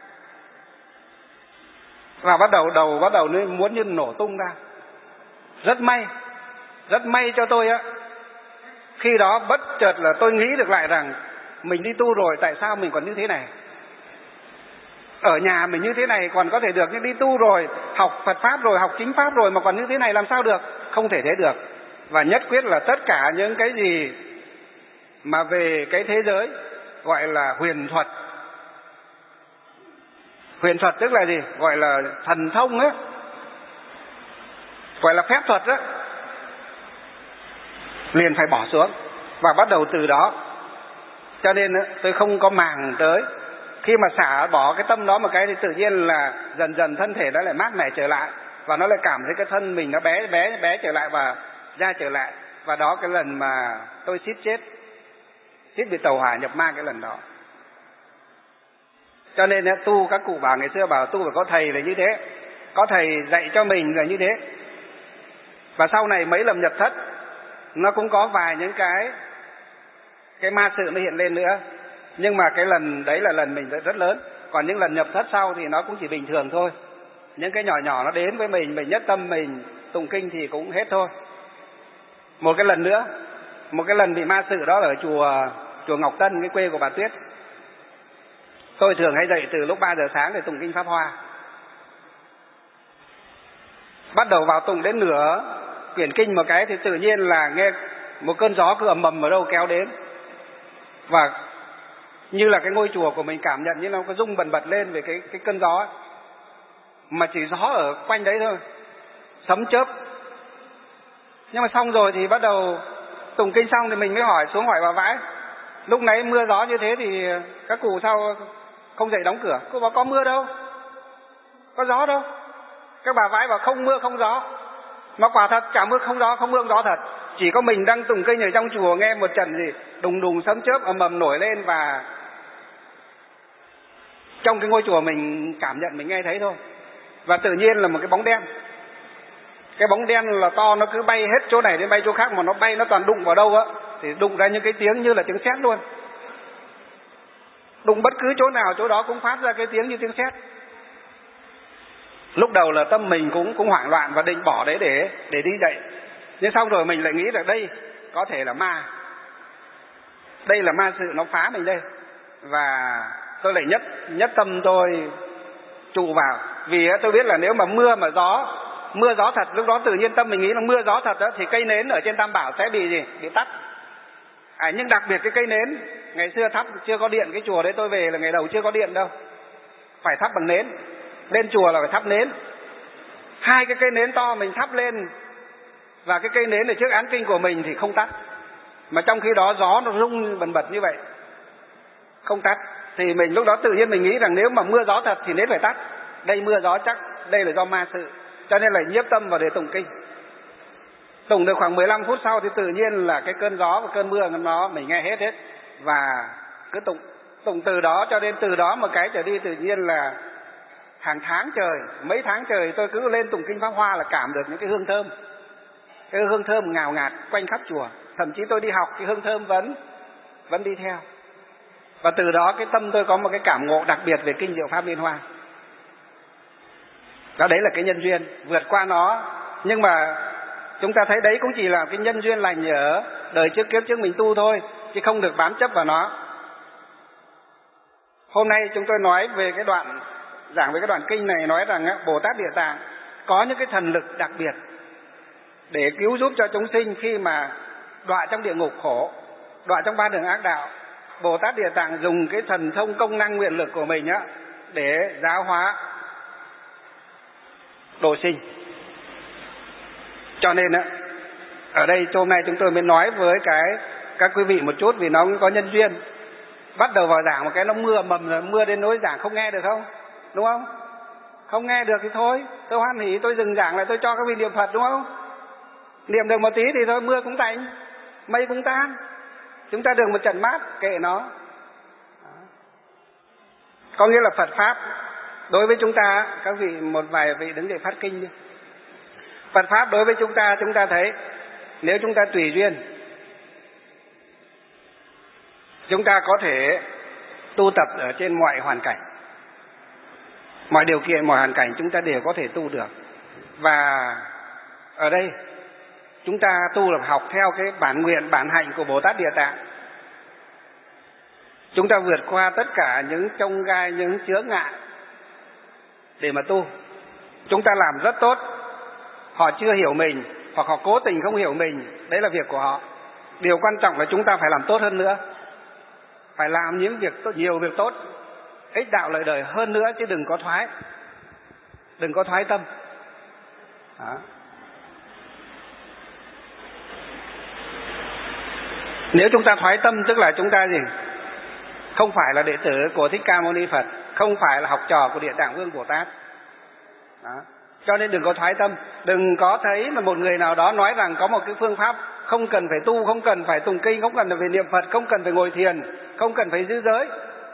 Và bắt đầu muốn như nổ tung ra. Rất may cho tôi á. Khi đó bất chợt là tôi nghĩ được lại rằng mình đi tu rồi tại sao mình còn như thế này? Ở nhà mình như thế này còn có thể được, nhưng đi tu rồi, học Phật Pháp rồi, học chính Pháp rồi mà còn như thế này làm sao được? Không thể thế được. Và nhất quyết là tất cả những cái gì mà về cái thế giới gọi là huyền thuật. Huyền thuật tức là gì? Gọi là thần thông á, gọi là phép thuật á, liền phải bỏ xuống. Và bắt đầu từ đó, cho nên tôi không có màng tới. Khi mà xả bỏ cái tâm đó một cái thì tự nhiên là dần dần thân thể nó lại mát mẻ trở lại, và nó lại cảm thấy cái thân mình nó bé trở lại và ra trở lại. Và đó cái lần mà tôi suýt bị tàu hỏa nhập ma cái lần đó. Cho nên tu, các cụ bảo, ngày xưa bảo tu phải có thầy là như thế, có thầy dạy cho mình là như thế. Và sau này mấy lần nhập thất nó cũng có vài những cái ma sự nó hiện lên nữa. Nhưng mà cái lần đấy là lần mình rất lớn. Còn những lần nhập thất sau thì nó cũng chỉ bình thường thôi. Những cái nhỏ nhỏ nó đến với mình nhất tâm mình tụng kinh thì cũng hết thôi. Một cái lần nữa, một cái lần bị ma sự đó ở chùa Ngọc Tân, cái quê của bà Tuyết. Tôi thường hay dậy từ lúc 3 giờ sáng để tụng kinh Pháp Hoa. Bắt đầu vào tụng đến nửa quyển kinh một cái thì tự nhiên là nghe một cơn gió cứ ầm ầm ở đâu kéo đến. Và như là cái ngôi chùa của mình cảm nhận như nó có rung bần bật lên về cái cơn gió ấy. Mà chỉ gió ở quanh đấy thôi, sấm chớp. Nhưng mà xong rồi thì bắt đầu tụng kinh xong thì mình mới xuống hỏi bà Vãi, lúc nãy mưa gió như thế thì các cụ sao không dậy đóng cửa? Cô bảo có mưa đâu, có gió đâu. Các bà Vãi bảo không mưa không gió. Mà quả thật chả mưa không gió, không mưa không gió thật. Chỉ có mình đang tụng kinh ở trong chùa nghe một trận gì đùng đùng sấm chớp ầm ầm nổi lên, và trong cái ngôi chùa mình cảm nhận, mình nghe thấy thôi. Và tự nhiên là một cái bóng đen. Cái bóng đen là to, nó cứ bay hết chỗ này đến bay chỗ khác, mà nó bay nó toàn đụng vào đâu á thì đụng ra những cái tiếng như là tiếng sét luôn. Đụng bất cứ chỗ nào chỗ đó cũng phát ra cái tiếng như tiếng sét. Lúc đầu là tâm mình cũng hoảng loạn và định bỏ đấy để đi dậy. Nhưng xong rồi mình lại nghĩ là đây có thể là ma. Đây là ma sự nó phá mình đây. Và tôi lại nhất tâm tôi trụ vào. Vì tôi biết là nếu mà mưa gió thật, lúc đó tự nhiên tâm mình nghĩ là mưa gió thật đó, thì cây nến ở trên Tam Bảo sẽ bị tắt. Nhưng đặc biệt cái cây nến ngày xưa thắp chưa có điện, cái chùa đấy tôi về là ngày đầu chưa có điện đâu, phải thắp bằng nến. Lên chùa là phải thắp nến. 2 cái cây nến to mình thắp lên, và cái cây nến ở trước án kinh của mình thì không tắt. Mà trong khi đó gió nó rung bần bật như vậy, không tắt. Thì mình lúc đó tự nhiên mình nghĩ rằng nếu mà mưa gió thật thì nến phải tắt. Đây mưa gió chắc đây là do ma sự. Cho nên là nhiếp tâm vào để tụng kinh. Tụng được khoảng 15 phút sau thì tự nhiên là cái cơn gió và cơn mưa nó mình nghe hết. Và cứ tụng từ đó cho đến từ đó một cái trở đi, tự nhiên là hàng tháng trời, mấy tháng trời tôi cứ lên tụng kinh Pháp Hoa là cảm được những cái hương thơm. Cái hương thơm ngào ngạt quanh khắp chùa. Thậm chí tôi đi học cái hương thơm vẫn đi theo. Và từ đó cái tâm tôi có một cái cảm ngộ đặc biệt về kinh Diệu Pháp Liên Hoa. Đó đấy là cái nhân duyên, vượt qua nó. Nhưng mà chúng ta thấy đấy cũng chỉ là cái nhân duyên lành ở đời trước kiếp trước mình tu thôi, chứ không được bám chấp vào nó. Hôm nay chúng tôi nói về cái đoạn, giảng về cái đoạn kinh này, nói rằng Bồ Tát Địa Tạng có những cái thần lực đặc biệt để cứu giúp cho chúng sinh khi mà đọa trong địa ngục khổ, đọa trong ba đường ác đạo. Bồ Tát Địa Tạng dùng cái thần thông công năng nguyện lực của mình để giáo hóa độ sinh. Cho nên ở đây hôm nay chúng tôi mới nói với các quý vị một chút, vì nó có nhân duyên. Bắt đầu vào giảng một cái nó mưa mầm rồi, mưa đến nỗi giảng không nghe được không? Đúng không? Không nghe được thì thôi, tôi hoan hỉ tôi dừng giảng lại, tôi cho các vị niệm Phật, đúng không? Niệm được một tí thì thôi, mưa cũng tạnh, mây cũng tan, chúng ta được một trận mát, kệ nó. Có nghĩa là Phật Pháp đối với chúng ta, các vị một vài vị đứng dậy phát kinh đi. Phật Pháp đối với chúng ta thấy nếu chúng ta tùy duyên, chúng ta có thể tu tập ở trên mọi hoàn cảnh, mọi điều kiện, mọi hoàn cảnh chúng ta đều có thể tu được. Và ở đây chúng ta tu là học theo cái bản nguyện, bản hạnh của Bồ Tát Địa Tạng. Chúng ta vượt qua tất cả những chông gai, những chướng ngại để mà tu. Chúng ta làm rất tốt. Họ chưa hiểu mình, hoặc họ cố tình không hiểu mình, đấy là việc của họ. Điều quan trọng là chúng ta phải làm tốt hơn nữa, phải làm những việc tốt, nhiều việc tốt, ích đạo lợi đời hơn nữa, chứ đừng có thoái tâm. Đó. Nếu chúng ta thoái tâm tức là chúng ta gì? Không phải là đệ tử của Thích Ca Mâu Ni Phật, không phải là học trò của Địa Tạng Vương Bồ Tát. Đó. Cho nên đừng có thoái tâm, đừng có thấy là một người nào đó nói rằng có một cái phương pháp không cần phải tu, không cần phải tụng kinh, không cần phải niệm Phật, không cần phải ngồi thiền, không cần phải giữ giới.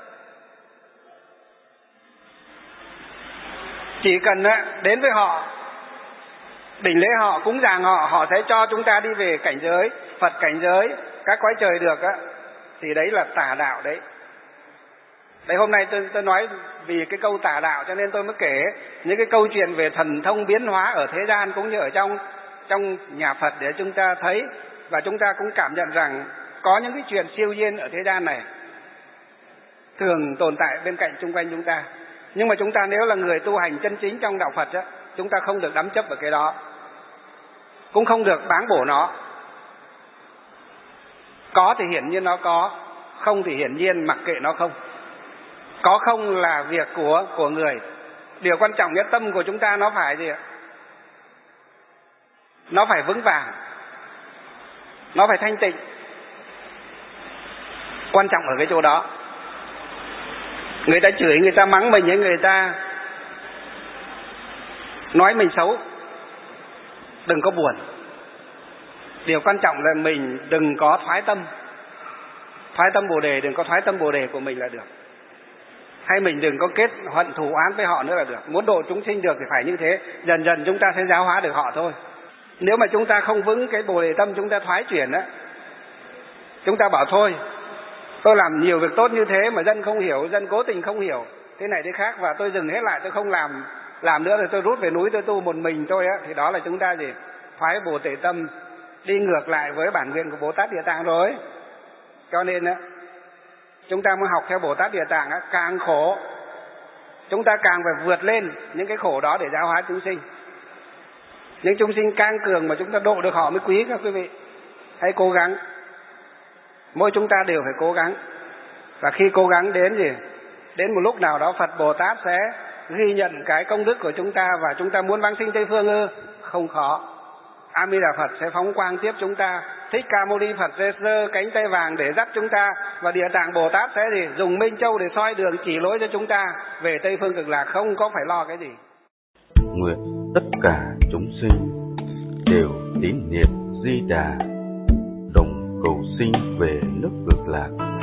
Chỉ cần đến với họ, đỉnh lễ họ, cúng dường họ, họ sẽ cho chúng ta đi về cảnh giới Phật, cảnh giới các cõi trời được thì đấy là tà đạo đấy. Đấy, hôm nay tôi nói vì cái câu tà đạo cho nên tôi mới kể những cái câu chuyện về thần thông biến hóa ở thế gian cũng như ở trong nhà Phật để chúng ta thấy, và chúng ta cũng cảm nhận rằng có những cái chuyện siêu nhiên ở thế gian này thường tồn tại bên cạnh xung quanh chúng ta. Nhưng mà chúng ta nếu là người tu hành chân chính trong đạo Phật chúng ta không được đắm chấp vào cái đó, cũng không được báng bổ nó. Có thì hiển nhiên nó có, không thì hiển nhiên mặc kệ nó không. Có không là việc của người. Điều quan trọng nhất tâm của chúng ta nó phải gì ạ? Nó phải vững vàng, nó phải thanh tịnh. Quan trọng ở cái chỗ đó. Người ta chửi, người ta mắng mình, người ta nói mình xấu, đừng có buồn. Điều quan trọng là mình đừng có thoái tâm. Thoái tâm Bồ Đề, đừng có thoái tâm Bồ Đề của mình là được. Hay mình đừng có kết hận thù oán với họ nữa là được. Muốn độ chúng sinh được thì phải như thế. Dần dần chúng ta sẽ giáo hóa được họ thôi. Nếu mà chúng ta không vững cái Bồ Đề tâm, chúng ta thoái chuyển chúng ta bảo thôi, tôi làm nhiều việc tốt như thế mà dân không hiểu, dân cố tình không hiểu thế này thế khác, và tôi dừng hết lại, tôi không làm nữa, rồi tôi rút về núi tôi tu một mình tôi thì đó là chúng ta gì? Thoái Bồ Tát tâm, đi ngược lại với bản nguyện của Bồ Tát Địa Tạng rồi. Cho nên chúng ta mới học theo Bồ Tát Địa Tạng càng khổ, chúng ta càng phải vượt lên những cái khổ đó để giáo hóa chúng sinh. Những chúng sinh càng cường mà chúng ta độ được họ mới quý các quý vị. Hãy cố gắng, mỗi chúng ta đều phải cố gắng. Và khi cố gắng đến một lúc nào đó Phật Bồ Tát sẽ ghi nhận cái công đức của chúng ta, và chúng ta muốn vãng sinh Tây Phương không khó. A Di Đà Phật sẽ phóng quang tiếp chúng ta, Thích Ca Mâu Ni Phật sẽ giơ cánh tay vàng để dắt chúng ta, và Địa Tạng Bồ Tát sẽ dùng Minh Châu để soi đường chỉ lối cho chúng ta về Tây Phương Cực Lạc, không có phải lo cái gì. Nguyện tất cả chúng sinh đều tín niệm Di Đà, đồng cầu sinh về nước Cực Lạc.